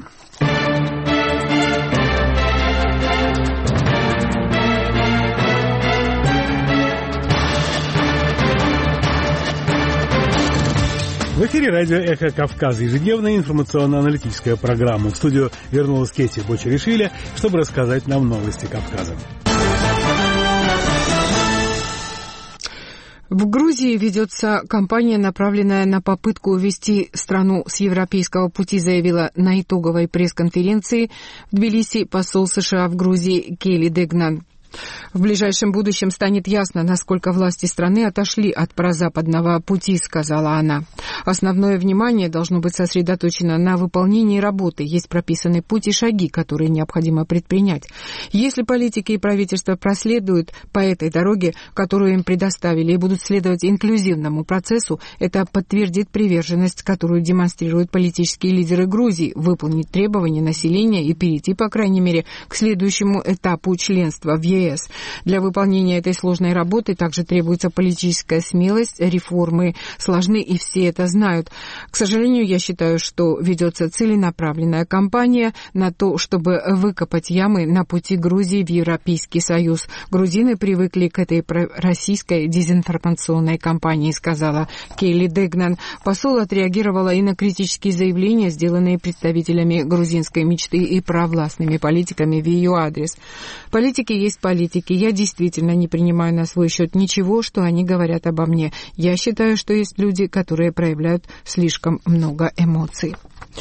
В эфире радио «Эхо Кавказа», ежедневная информационно-аналитическая программа. В студию вернулась Кетти Бочеришвили, чтобы рассказать нам новости Кавказа. В Грузии ведется кампания, направленная на попытку увести страну с европейского пути, заявила на итоговой пресс-конференции в Тбилиси посол США в Грузии Келли Дегнан. В ближайшем будущем станет ясно, насколько власти страны отошли от прозападного пути, сказала она. Основное внимание должно быть сосредоточено на выполнении работы. Есть прописанный путь и шаги, которые необходимо предпринять. Если политики и правительство проследуют по этой дороге, которую им предоставили, и будут следовать инклюзивному процессу, это подтвердит приверженность, которую демонстрируют политические лидеры Грузии, выполнить требования населения и перейти, по крайней мере, к следующему этапу членства в ЕС. Для выполнения этой сложной работы также требуется политическая смелость, реформы сложны, и все это знают. К сожалению, я считаю, что ведется целенаправленная кампания на то, чтобы выкопать ямы на пути Грузии в Европейский Союз. Грузины привыкли к этой российской дезинформационной кампании, сказала Келли Дегнан. Посол отреагировала и на критические заявления, сделанные представителями грузинской мечты и провластными политиками в ее адрес. Политики есть политики. Политики. Я действительно не принимаю на свой счет ничего, что они говорят обо мне. Я считаю, что есть люди, которые проявляют слишком много эмоций.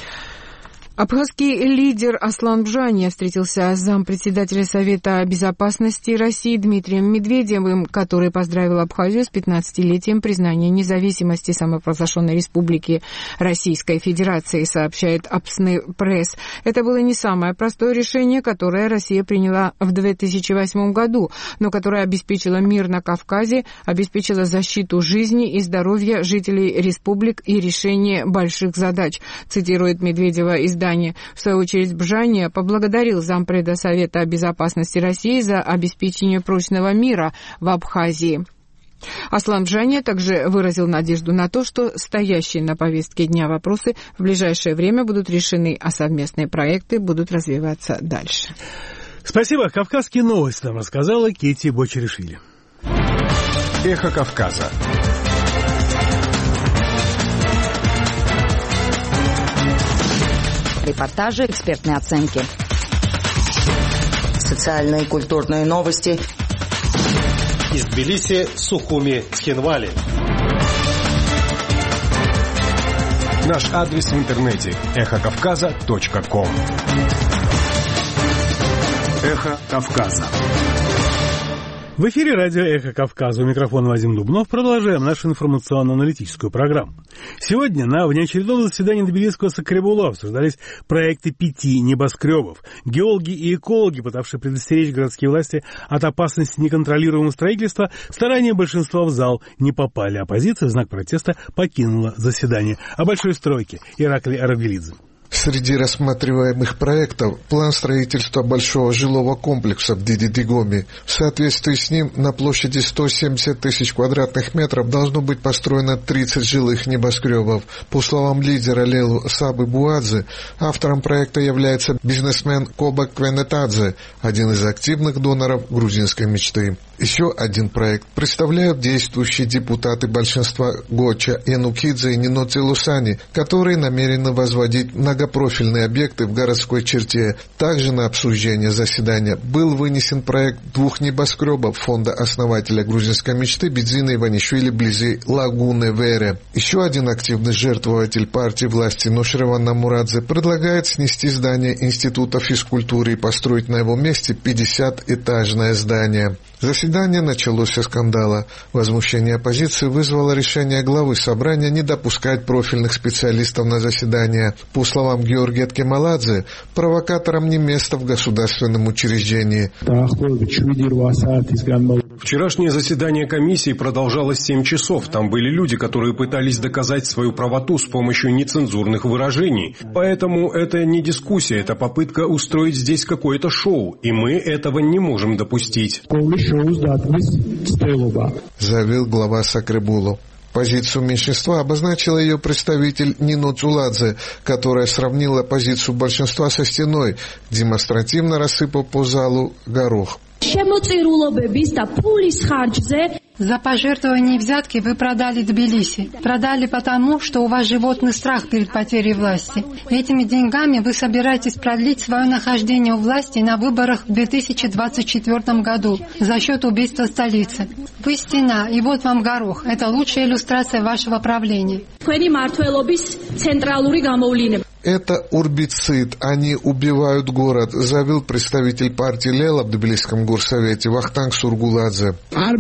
Абхазский лидер Аслан Бжания встретился с зампредседателя Совета Безопасности России Дмитрием Медведевым, который поздравил Абхазию с пятнадцатилетием признания независимости самопровозглашенной республики Российской Федерации, сообщает Апсны Пресс. Это было не самое простое решение, которое Россия приняла в две тысячи восьмом году, но которое обеспечило мир на Кавказе, обеспечило защиту жизни и здоровья жителей республик и решение больших задач, цитирует Медведева издание. В свою очередь, Бжания поблагодарил зампреда Совета Безопасности России за обеспечение прочного мира в Абхазии. Аслан Бжания также выразил надежду на то, что стоящие на повестке дня вопросы в ближайшее время будут решены, а совместные проекты будут развиваться дальше. Спасибо. Кавказские новости нам рассказала Кетти Бочеришвили. Эхо Кавказа. Репортажи, экспертные оценки. Социальные и культурные новости. Из Тбилиси, Сухуми, Цхинвали. Наш адрес в интернете эхо кавказа точка ком. Эхо Кавказа. В эфире радио «Эхо Кавказа». У микрофона Вадим Дубнов. Продолжаем нашу информационно-аналитическую программу. Сегодня на внеочередном заседании Тбилисского Сакребула обсуждались проекты пяти небоскребов. Геологи и экологи, пытавшие предостеречь городские власти от опасности неконтролируемого строительства, старания большинства в зал не попали. Оппозиция в знак протеста покинула заседание. О большой стройке Ираклий Арабелидзе. Среди рассматриваемых проектов план строительства большого жилого комплекса в Дидидигоме. В соответствии с ним на площади сто семьдесят тысяч квадратных метров должно быть построено тридцать жилых небоскребов. По словам лидера Лелу Сабы Буадзе, автором проекта является бизнесмен Коба Квенетадзе, один из активных доноров грузинской мечты. Еще один проект представляют действующие депутаты большинства Гоча Янукидзе и Ниноци Лусани, которые намерены возводить многопрофильные объекты в городской черте. Также на обсуждение заседания был вынесен проект двух небоскребов фонда основателя грузинской мечты Бидзина Иванишвили вблизи Лагуны Вере. Еще один активный жертвователь партии власти Нушреван Намурадзе предлагает снести здание Института физкультуры и построить на его месте пятидесятиэтажное здание. Заседание началось со скандала. Возмущение оппозиции вызвало решение главы собрания не допускать профильных специалистов на заседание. По словам Георгия Ткемаладзе, провокаторам не место в государственном учреждении. Вчерашнее заседание комиссии продолжалось семь часов. Там были люди, которые пытались доказать свою правоту с помощью нецензурных выражений. Поэтому это не дискуссия, это попытка устроить здесь какое-то шоу, и мы этого не можем допустить. заявил глава Сакребулу. Позицию меньшинства обозначила ее представитель Нино Цуладзе, которая сравнила позицию большинства со стеной, демонстративно рассыпав по залу горох. За пожертвование взятки вы продали Тбилиси. Продали потому, что у вас животный страх перед потерей власти. Этими деньгами вы собираетесь продлить свое нахождение у власти на выборах в две тысячи двадцать четвёртом году за счет убийства столицы. Вы стена, и вот вам горох. Это лучшая иллюстрация вашего правления. Это урбицид, они убивают город, заявил представитель партии Лела в Тбилисском горсовете Вахтанг Сургуладзе.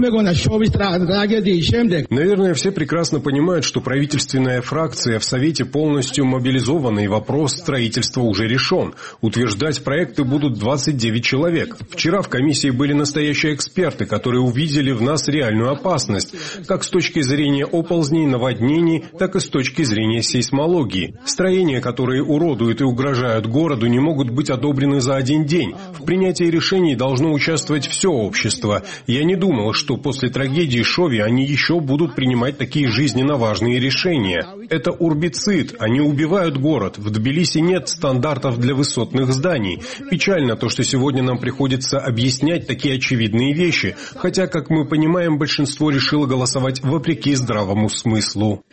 Наверное, все прекрасно понимают, что правительственная фракция в Совете полностью мобилизована, и вопрос строительства уже решен. Утверждать проекты будут двадцать девять человек. Вчера в комиссии были настоящие эксперты, которые увидели в нас реальную опасность, как с точки зрения оползней, наводнений, так и с точки зрения сейсмологии. Строения, которые уродуют и угрожают городу, не могут быть одобрены за один день. В принятии решений должно участвовать все общество. Я не думал, что после трагедии Шови они еще будут принимать такие жизненно важные решения. Это урбицид, они убивают город. В Тбилиси нет стандартов для высотных зданий. Печально то, что сегодня нам приходится объяснять такие очевидные вещи, хотя, как мы понимаем, большинство решило голосовать вопреки здравому смыслу.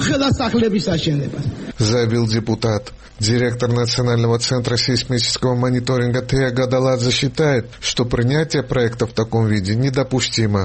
Заявил депутат. Директор Национального центра сейсмического мониторинга Тея Гадаладзе считает, что принятие проекта в таком виде недопустимо.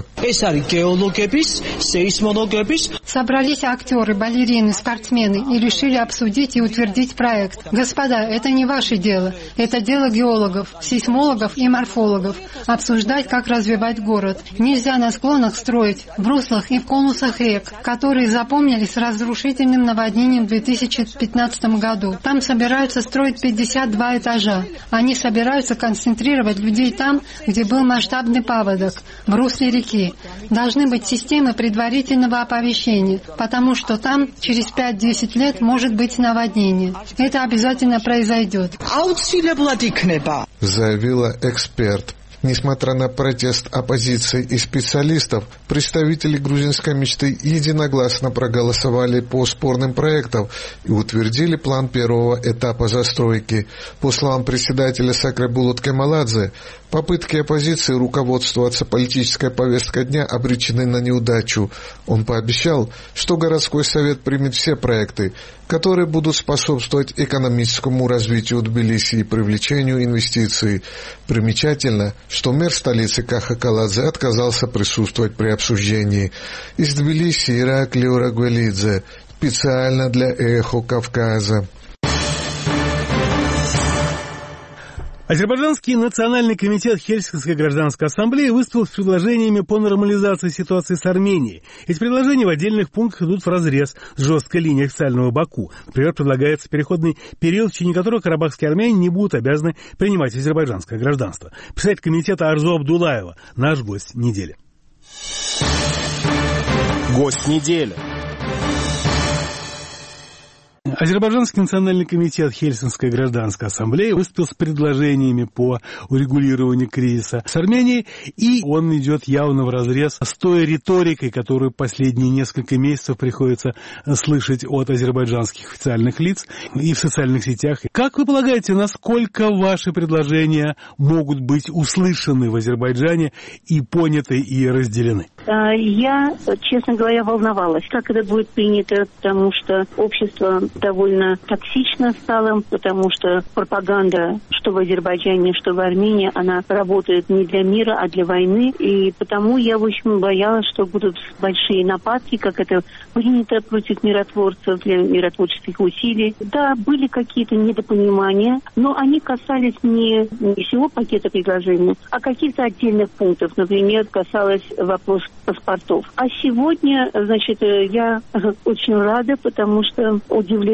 Собрались актеры, балерины, спортсмены и решили обсудить и утвердить проект. Господа, это не ваше дело. Это дело геологов, сейсмологов и морфологов. Обсуждать, как развивать город. Нельзя на склонах строить, в руслах и в конусах рек, которые запомнились разрушительным наводнением в две тысячи пятнадцатом году. Там собираются строить пятьдесят два этажа. Они собираются концентрировать людей там, где был масштабный паводок, в русле реки. Должны быть системы предварительного оповещения, потому что там через пять-десять лет может быть наводнение. Это обязательно произойдет. Заявила эксперт. Несмотря на протест оппозиции и специалистов, представители грузинской мечты единогласно проголосовали по спорным проектам и утвердили план первого этапа застройки. По словам председателя Сакребулут Кемаладзе, попытки оппозиции руководствоваться политической повесткой дня обречены на неудачу. Он пообещал, что городской совет примет все проекты, которые будут способствовать экономическому развитию Тбилиси и привлечению инвестиций. Примечательно, что мэр столицы Каха Каладзе отказался присутствовать при обсуждении. Из Тбилиси Ираклий Урагвелидзе, специально для «Эхо Кавказа». Азербайджанский национальный комитет Хельсинкской гражданской ассамблеи выступил с предложениями по нормализации ситуации с Арменией. Эти предложения в отдельных пунктах идут вразрез с жесткой линией официального Баку. Например, предлагается переходный период, в течение которого карабахские армяне не будут обязаны принимать азербайджанское гражданство. Председатель комитета Арзу Абдулаева – наш гость недели. Гость недели. Азербайджанский национальный комитет Хельсинкской гражданской ассамблеи выступил с предложениями по урегулированию кризиса с Арменией, и он идет явно вразрез с той риторикой, которую последние несколько месяцев приходится слышать от азербайджанских официальных лиц и в социальных сетях. Как вы полагаете, насколько ваши предложения могут быть услышаны в Азербайджане и поняты и разделены? Я, честно говоря, волновалась, как это будет принято, потому что общество довольно токсично стало, потому что пропаганда, что в Азербайджане, что в Армении, она работает не для мира, а для войны. И потому я, в общем, боялась, что будут большие нападки, как это принято против миротворцев для миротворческих усилий. Да, были какие-то недопонимания, но они касались не, не всего пакета предложений, а каких-то отдельных пунктов. Например, касалось вопрос паспортов. А сегодня, значит, я очень рада, потому что удивлена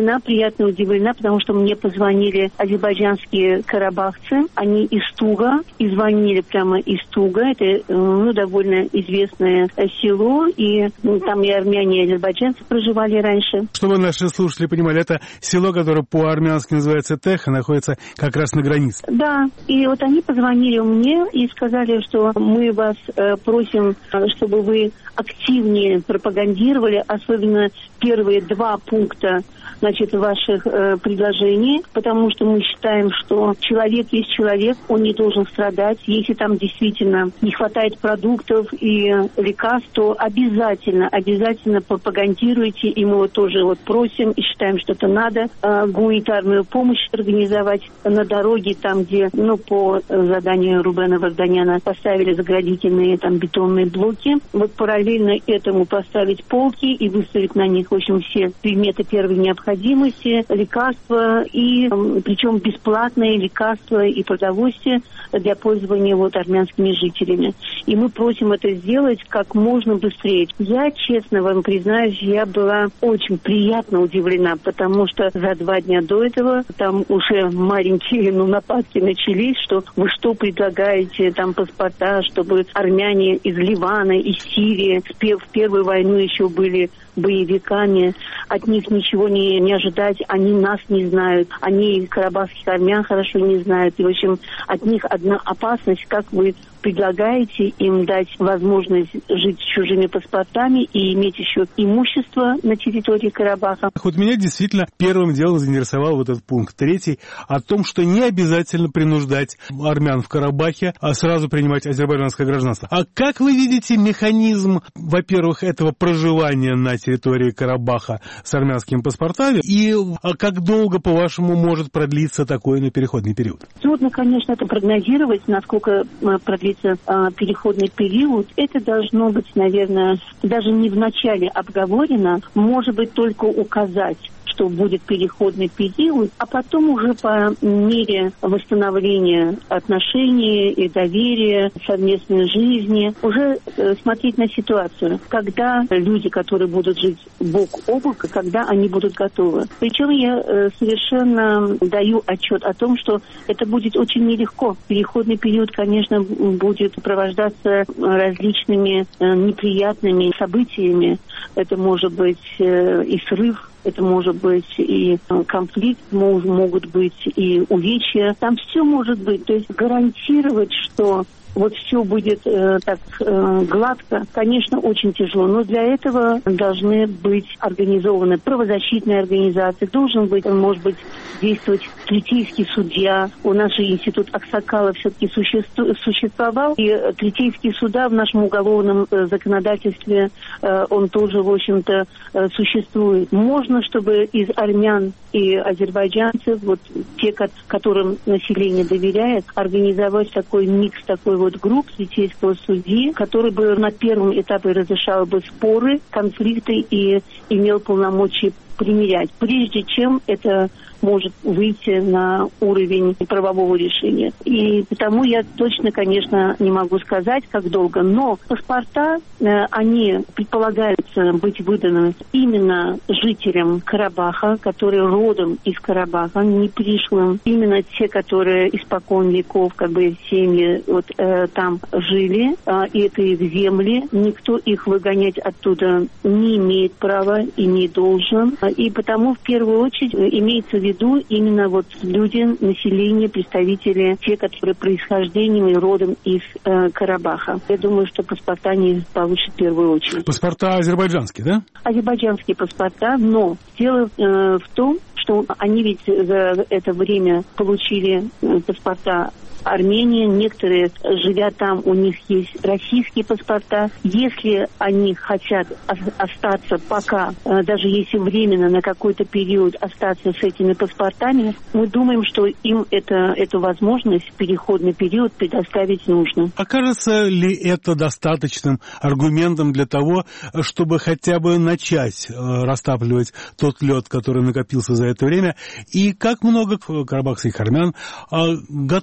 удивлена, приятно удивлена, потому что мне позвонили азербайджанские карабахцы. Они из Туга, и звонили прямо из Туга. Это ну, довольно известное село, и ну, там и армяне, и азербайджанцы проживали раньше. Чтобы наши слушатели понимали, это село, которое по-армянски называется Теха, находится как раз на границе. Да, и вот они позвонили мне и сказали, что мы вас э, просим, чтобы вы активнее пропагандировали, особенно первые два пункта, значит, ваших э, предложений, потому что мы считаем, что человек есть человек, он не должен страдать. Если там действительно не хватает продуктов и лекарств, то обязательно, обязательно пропагандируйте, и мы вот тоже вот просим и считаем, что это надо, э, гуманитарную помощь организовать на дороге, там, где, ну, по заданию Рубена Варданяна поставили заградительные там бетонные блоки. Вот параллельно этому поставить полки и выставить на них, в общем, все предметы первой необходимости, лекарства, и причем бесплатные лекарства и продовольствие для пользования вот армянскими жителями. И мы просим это сделать как можно быстрее. Я, честно вам признаюсь, я была очень приятно удивлена, потому что за два дня до этого там уже маленькие ну, нападки начались, что вы что предлагаете, там паспорта, чтобы армяне из Ливана, из Сирии в первую войну еще были боевиками, от них ничего не, не ожидать, они нас не знают, они карабахских армян хорошо не знают, и, в общем, от них одна опасность, как вы предлагаете им дать возможность жить с чужими паспортами и иметь еще имущество на территории Карабаха. Вот меня действительно первым делом заинтересовал вот этот пункт третий о том, что не обязательно принуждать армян в Карабахе, а сразу принимать азербайджанское гражданство. А как вы видите механизм, во-первых, этого проживания на территории Карабаха с армянскими паспортами, и как долго, по-вашему, может продлиться такой на переходный период? Трудно, конечно, это прогнозировать, насколько продлится переходный период. Это должно быть, наверное, даже не в начале обговорено, может быть, только указать, что будет переходный период, а потом уже по мере восстановления отношений и доверия, совместной жизни, уже э, смотреть на ситуацию, когда люди, которые будут жить бок о бок, когда они будут готовы. Причем я э, совершенно даю отчет о том, что это будет очень нелегко. Переходный период, конечно, будет сопровождаться различными э, неприятными событиями. Это может быть э, и срыв, это может быть и конфликт, могут быть и увечья. Там все может быть. То есть гарантировать, что вот все будет э, так э, гладко, конечно, очень тяжело. Но для этого должны быть организованы правозащитные организации, должен быть, может быть, действовать третейский судья. У нас же институт Аксакала все-таки существу, существовал, и третейские суда в нашем уголовном э, законодательстве, э, он тоже, в общем-то, э, существует. Можно, чтобы из армян и азербайджанцев, вот те, которым население доверяет, организовать такой микс, такой вот групп третейского судьи, который бы на первом этапе разрешал бы споры, конфликты и имел полномочия примирять, прежде чем это может выйти на уровень правового решения. И потому я точно, конечно, не могу сказать, как долго, но паспорта, э, они предполагаются быть выданы именно жителям Карабаха, которые родом из Карабаха, не пришлым, именно те, которые испокон веков, как бы семьи вот э, там жили, э, и это их земли, никто их выгонять оттуда не имеет права и не должен. И потому в первую очередь имеется в виду именно вот люди, население, представители, те, которые происхождением и родом из э, Карабаха. Я думаю, что паспорта они получат в первую очередь. Паспорта азербайджанские, да? Азербайджанские паспорта, но дело э, в том, что они ведь за это время получили э, паспорта Армении, некоторые, живя там, у них есть российские паспорта. Если они хотят остаться пока, даже если временно на какой-то период остаться с этими паспортами, мы думаем, что им это, эту возможность в переходный период предоставить нужно. Окажется ли это достаточным аргументом для того, чтобы хотя бы начать растапливать тот лед, который накопился за это время? И как много карабахских армян готовы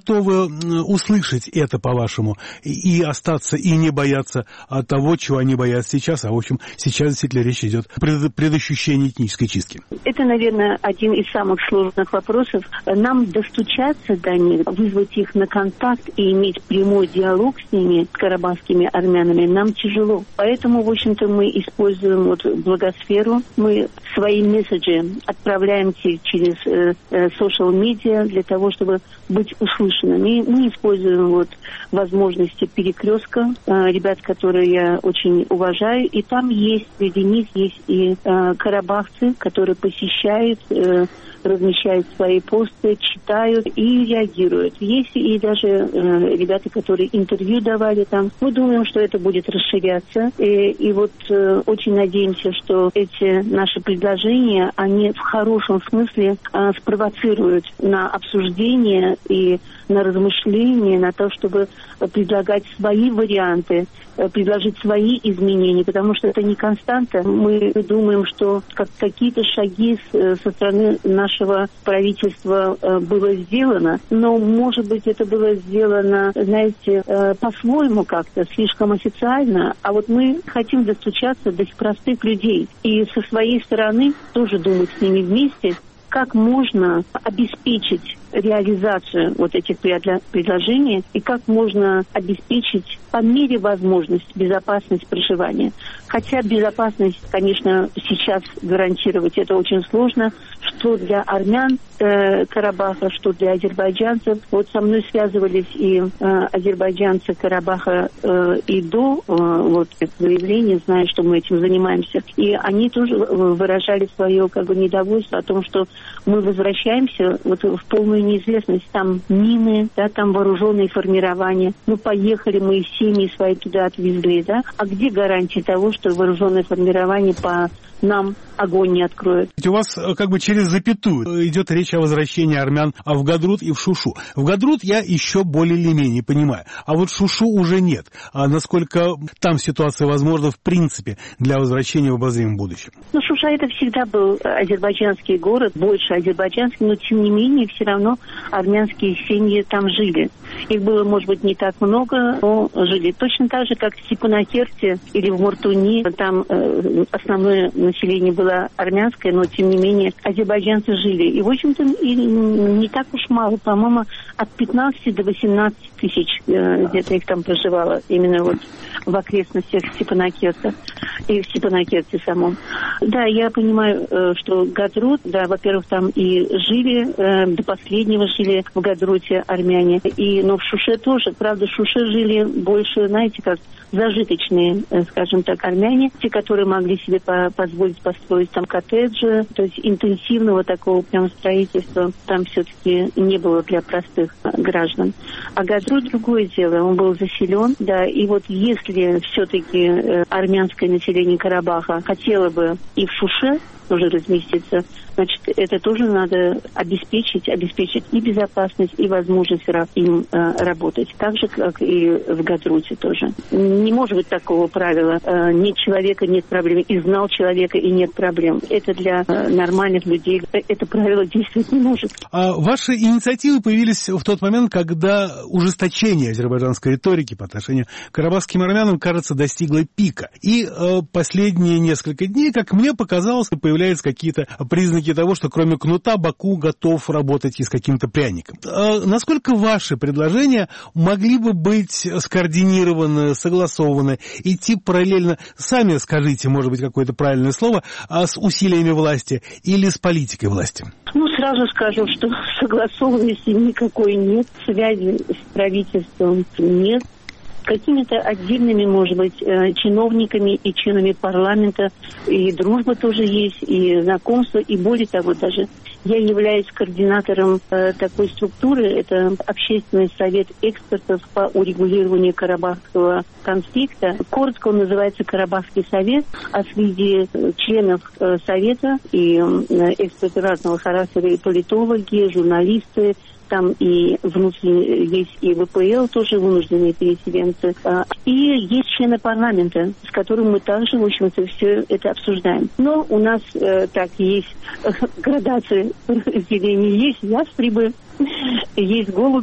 услышать это, по-вашему, и остаться, и не бояться того, чего они боятся сейчас? А, в общем, сейчас действительно речь идет о предощущении этнической чистки. Это, наверное, один из самых сложных вопросов. Нам достучаться до них, вызвать их на контакт и иметь прямой диалог с ними, с карабахскими армянами, нам тяжело. Поэтому, в общем-то, мы используем вот благосферу, мы свои месседжи отправляем через социал-медиа для того, чтобы быть услышанными. Мы используем вот возможности перекрестка, ребят, которые я очень уважаю, и там есть, среди них есть и карабахцы, которые посещают, размещают свои посты, читают и реагируют. Есть и даже э, ребята, которые интервью давали там. Мы думаем, что это будет расширяться. И, и вот э, очень надеемся, что эти наши предложения, они в хорошем смысле э, спровоцируют на обсуждение и на размышления, на то, чтобы предлагать свои варианты, предложить свои изменения, потому что это не константа. Мы думаем, что как какие-то шаги с, со стороны нашего правительства было сделано, но, может быть, это было сделано, знаете, по-своему как-то, слишком официально, а вот мы хотим достучаться до простых людей и со своей стороны тоже думать с ними вместе, как можно обеспечить реализацию вот этих предложений и как можно обеспечить по мере возможности безопасность проживания. Хотя безопасность, конечно, сейчас гарантировать это очень сложно, что для армян э, Карабаха, что для азербайджанцев. Вот со мной связывались и э, азербайджанцы Карабаха э, и до э, вот заявления, зная, что мы этим занимаемся. И они тоже выражали свое как бы недовольство о том, что мы возвращаемся вот в полную неизвестность. Там мины, да, там вооруженные формирования. Ну, поехали, мы и семьи свои туда отвезли, да. А где гарантия того, что вооруженное формирование по нам огонь не откроет? У вас как бы через запятую идет речь о возвращении армян в Гадрут и в Шушу. В Гадрут я еще более или менее понимаю, а вот Шушу уже нет. А насколько там ситуация возможна в принципе для возвращения в обозримом будущем? Ну, Шуша это всегда был азербайджанский город, больше азербайджанский, но тем не менее все равно армянские семьи там жили. Их было, может быть, не так много, но жили. Точно так же, как в Степанакерте или в Муртуни, там э, основное население было армянское, но тем не менее азербайджанцы жили. И, в общем-то, и не так уж мало, по-моему, от пятнадцати до восемнадцати тысяч э, где-то их там проживало, именно вот в окрестностях Степанакерта и в Степанакерте самом. Да, я понимаю, э, что Гадрут, да, во-первых, там и жили, э, до последнего жили в Гадруте армяне, и, но в Шуше тоже, правда, в Шуше жили больше, знаете, как зажиточные, скажем так, армяне, те, которые могли себе позволить построить там коттеджи, то есть интенсивного такого прям строительства там все-таки не было для простых граждан. А Гадрут другое дело, он был заселен, да, и вот если все-таки армянское население Карабаха хотело бы и в Шуше тоже разместиться, значит, это тоже надо обеспечить, обеспечить и безопасность, и возможность им э, работать. Так же, как и в Гадруте тоже. Не может быть такого правила. Э, нет человека, нет проблем. И знал человека, и нет проблем. Это для э, нормальных людей. Это правило действовать не может. А ваши инициативы появились в тот момент, когда ужесточение азербайджанской риторики по отношению к карабахским армянам, кажется, достигло пика. И э, последние несколько дней, как мне показалось, появляются какие-то признаки того, что кроме кнута Баку готов работать и с каким-то пряником. А насколько ваши предложения могли бы быть скоординированы, согласованы, идти параллельно, сами скажите, может быть, какое-то правильное слово, а с усилиями власти или с политикой власти? Ну, сразу скажу, что согласованности никакой нет, связи с правительством нет. Какими-то отдельными, может быть, чиновниками и членами парламента и дружба тоже есть, и знакомство, и более того даже. Я являюсь координатором э, такой структуры, это Общественный совет экспертов по урегулированию карабахского конфликта. Коротко он называется Карабахский совет, а среди членов э, совета и э, эксперты разного характера, и политологи, журналисты, там и внутри есть и ВПЛ, тоже вынужденные переселенцы, и есть члены парламента, с которым мы также, в общем-то, все это обсуждаем. Но у нас э, так есть градации разделения. Есть ястребы, есть голуби,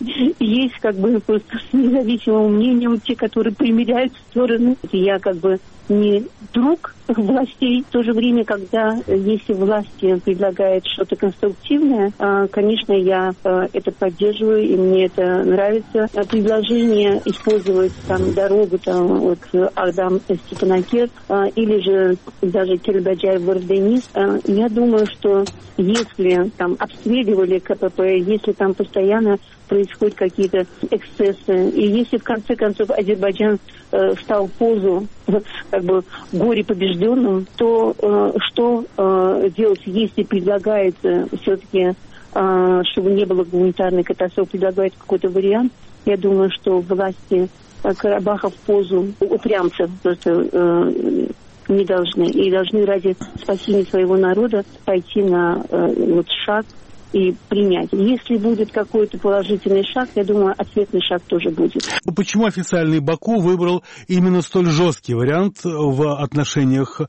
есть как бы просто с независимым мнением те, которые примиряют стороны. Я как бы не друг властей. В то же время, когда если власти предлагают что-то конструктивное, конечно, я это поддерживаю, и мне это нравится. Предложение использовать там дорогу там, вот Ардам-Степанакерт или же даже Кельбаджай-Варденис, я думаю, что если там обстреливали КПП, если там постоянно происходят какие-то эксцессы, и если в конце концов Азербайджан э, стал в позу как бы горе побежденным, то э, что э, делать, если предлагается все-таки, э, чтобы не было гуманитарной катастрофы, предлагает какой-то вариант, я думаю, что власти э, Карабаха в позу упрямцев просто э, не должны, и должны ради спасения своего народа пойти на э, вот шаг и принять. Если будет какой-то положительный шаг, я думаю, ответный шаг тоже будет. Почему официальный Баку выбрал именно столь жесткий вариант в отношениях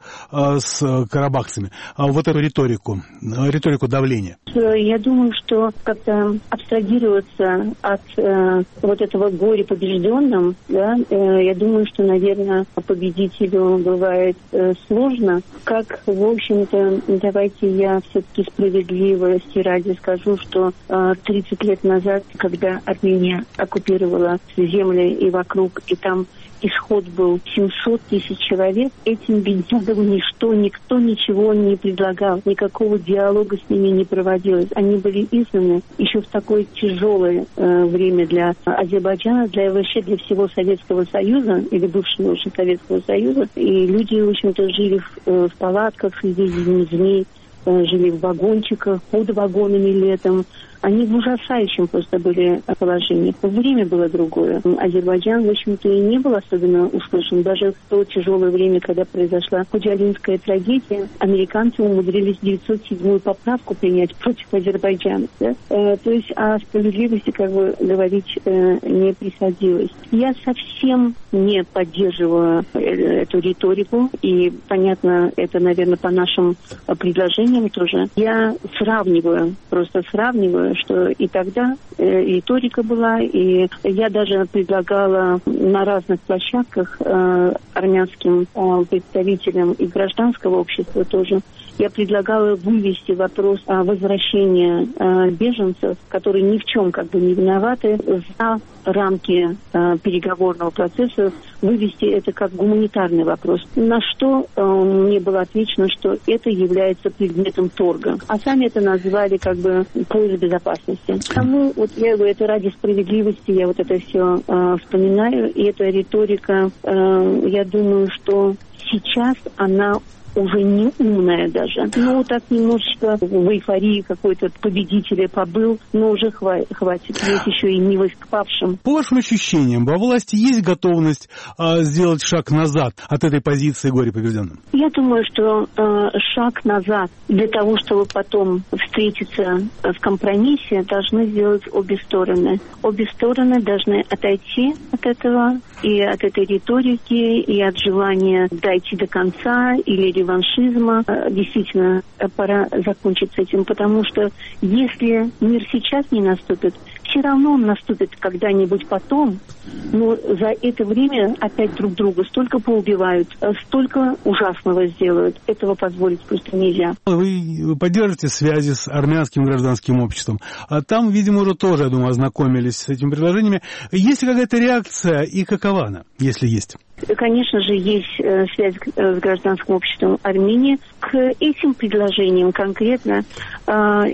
с карабахцами? Вот эту риторику, риторику давления. Я думаю, что как-то абстрагироваться от э, вот этого горя побежденным, да, э, я думаю, что, наверное, победителю бывает э, сложно. Как, в общем-то, давайте я все-таки справедливости ради скажу, что э, тридцать лет назад, когда Армения оккупировала земли и вокруг, и там исход был семьсот тысяч человек, этим беднягам ничто, никто ничего не предлагал, никакого диалога с ними не проводилось. Они были изгнаны еще в такое тяжелое э, время для Азербайджана, для вообще для всего Советского Союза, или бывшего уже Советского Союза. И люди, в общем-то, жили в, э, в палатках, среди змей, жили в вагончиках, под вагонами летом. Они в ужасающем просто были положении. Время было другое. Азербайджан, в общем-то, и не был особенно услышан. Даже в то тяжелое время, когда произошла Худжалинская трагедия, американцы умудрились девятьсот седьмую поправку принять против Азербайджана. Да? Э, то есть о справедливости, как бы, говорить э, не приходилось. Я совсем не поддерживаю эту риторику. И, понятно, это, наверное, по нашим предложениям тоже. Я сравниваю, просто сравниваю, что и тогда э, риторика была, и я даже предлагала на разных площадках э, армянским э, представителям и гражданского общества тоже, я предлагала вывести вопрос о возвращении э, беженцев, которые ни в чем как бы не виноваты, за рамки э, переговорного процесса, вывести это как гуманитарный вопрос. На что э, мне было отвечено, что это является предметом торга. А сами это назвали как бы поиск безопасности. Тому, вот я говорю, это ради справедливости, я вот это все э, вспоминаю, и эта риторика, э, я думаю, что сейчас она уже не умная даже. Ну, так немножечко в эйфории какой-то победителя побыл, но уже хва- хватит. Есть еще и милость к павшим. По вашим ощущениям, во власти есть готовность а, сделать шаг назад от этой позиции горе побежденным? Я думаю, что э, шаг назад для того, чтобы потом встретиться в компромиссе, должны сделать обе стороны. Обе стороны должны отойти от этого, и от этой риторики, и от желания дойти до конца, или реваншизма. Действительно, пора закончить с этим, потому что если мир сейчас не наступит, все равно он наступит когда-нибудь потом, но за это время опять друг друга столько поубивают, столько ужасного сделают. Этого позволить просто нельзя. Вы поддержите связи с армянским гражданским обществом. А там, видимо, уже тоже, я думаю, ознакомились с этими предложениями. Есть ли какая-то реакция и какова она, если есть? Конечно же, есть э, связь э, с гражданским обществом Армении. К этим предложениям конкретно э,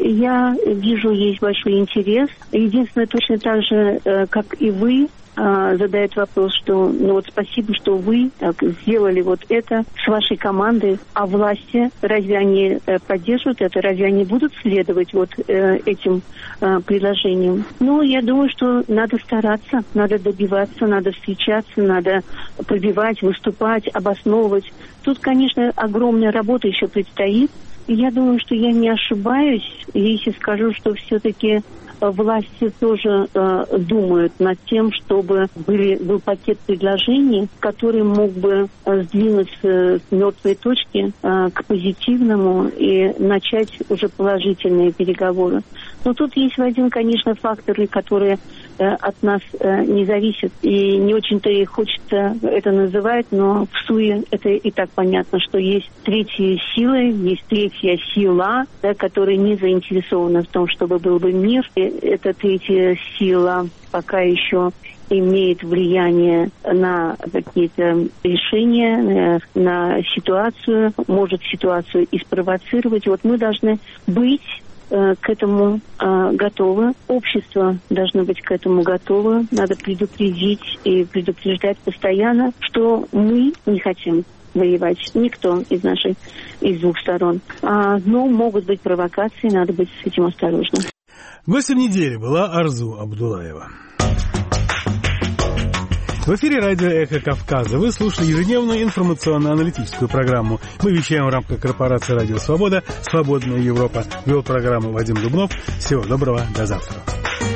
я вижу, есть большой интерес. Единственное, точно так же, э, как и вы, задает вопрос, что ну вот спасибо, что вы так сделали вот это с вашей командой, а власти разве они э, поддерживают это, разве они будут следовать вот э, этим э, предложениям? Ну, я думаю, что надо стараться, надо добиваться, надо встречаться, надо пробивать, выступать, обосновывать. Тут, конечно, огромная работа еще предстоит. И я думаю, что я не ошибаюсь, если скажу, что все-таки власти тоже э, думают над тем, чтобы были, был пакет предложений, который мог бы э, сдвинуть э, с мертвой точки э, к позитивному и начать уже положительные переговоры. Но тут есть, Вадим, конечно, факторы, которые э, от нас э, не зависят. И не очень-то и хочется это называть, но в СУЕ это и так понятно, что есть третьи силы, есть третья сила, да, которая не заинтересована в том, чтобы был бы мир. И эта третья сила пока еще имеет влияние на какие-то решения, на ситуацию, может ситуацию и спровоцировать. Вот мы должны быть э, к этому э, готовы. Общество должно быть к этому готово. Надо предупредить и предупреждать постоянно, что мы не хотим воевать. Никто из нашей, из двух сторон. А, но могут быть провокации, надо быть с этим осторожным. Гостем недели была Арзу Абдулаева. В эфире радио «Эхо Кавказа». Вы слушали ежедневную информационно-аналитическую программу. Мы вещаем в рамках корпорации «Радио Свобода», «Свободная Европа». Вел программу Вадим Дубнов. Всего доброго, до завтра.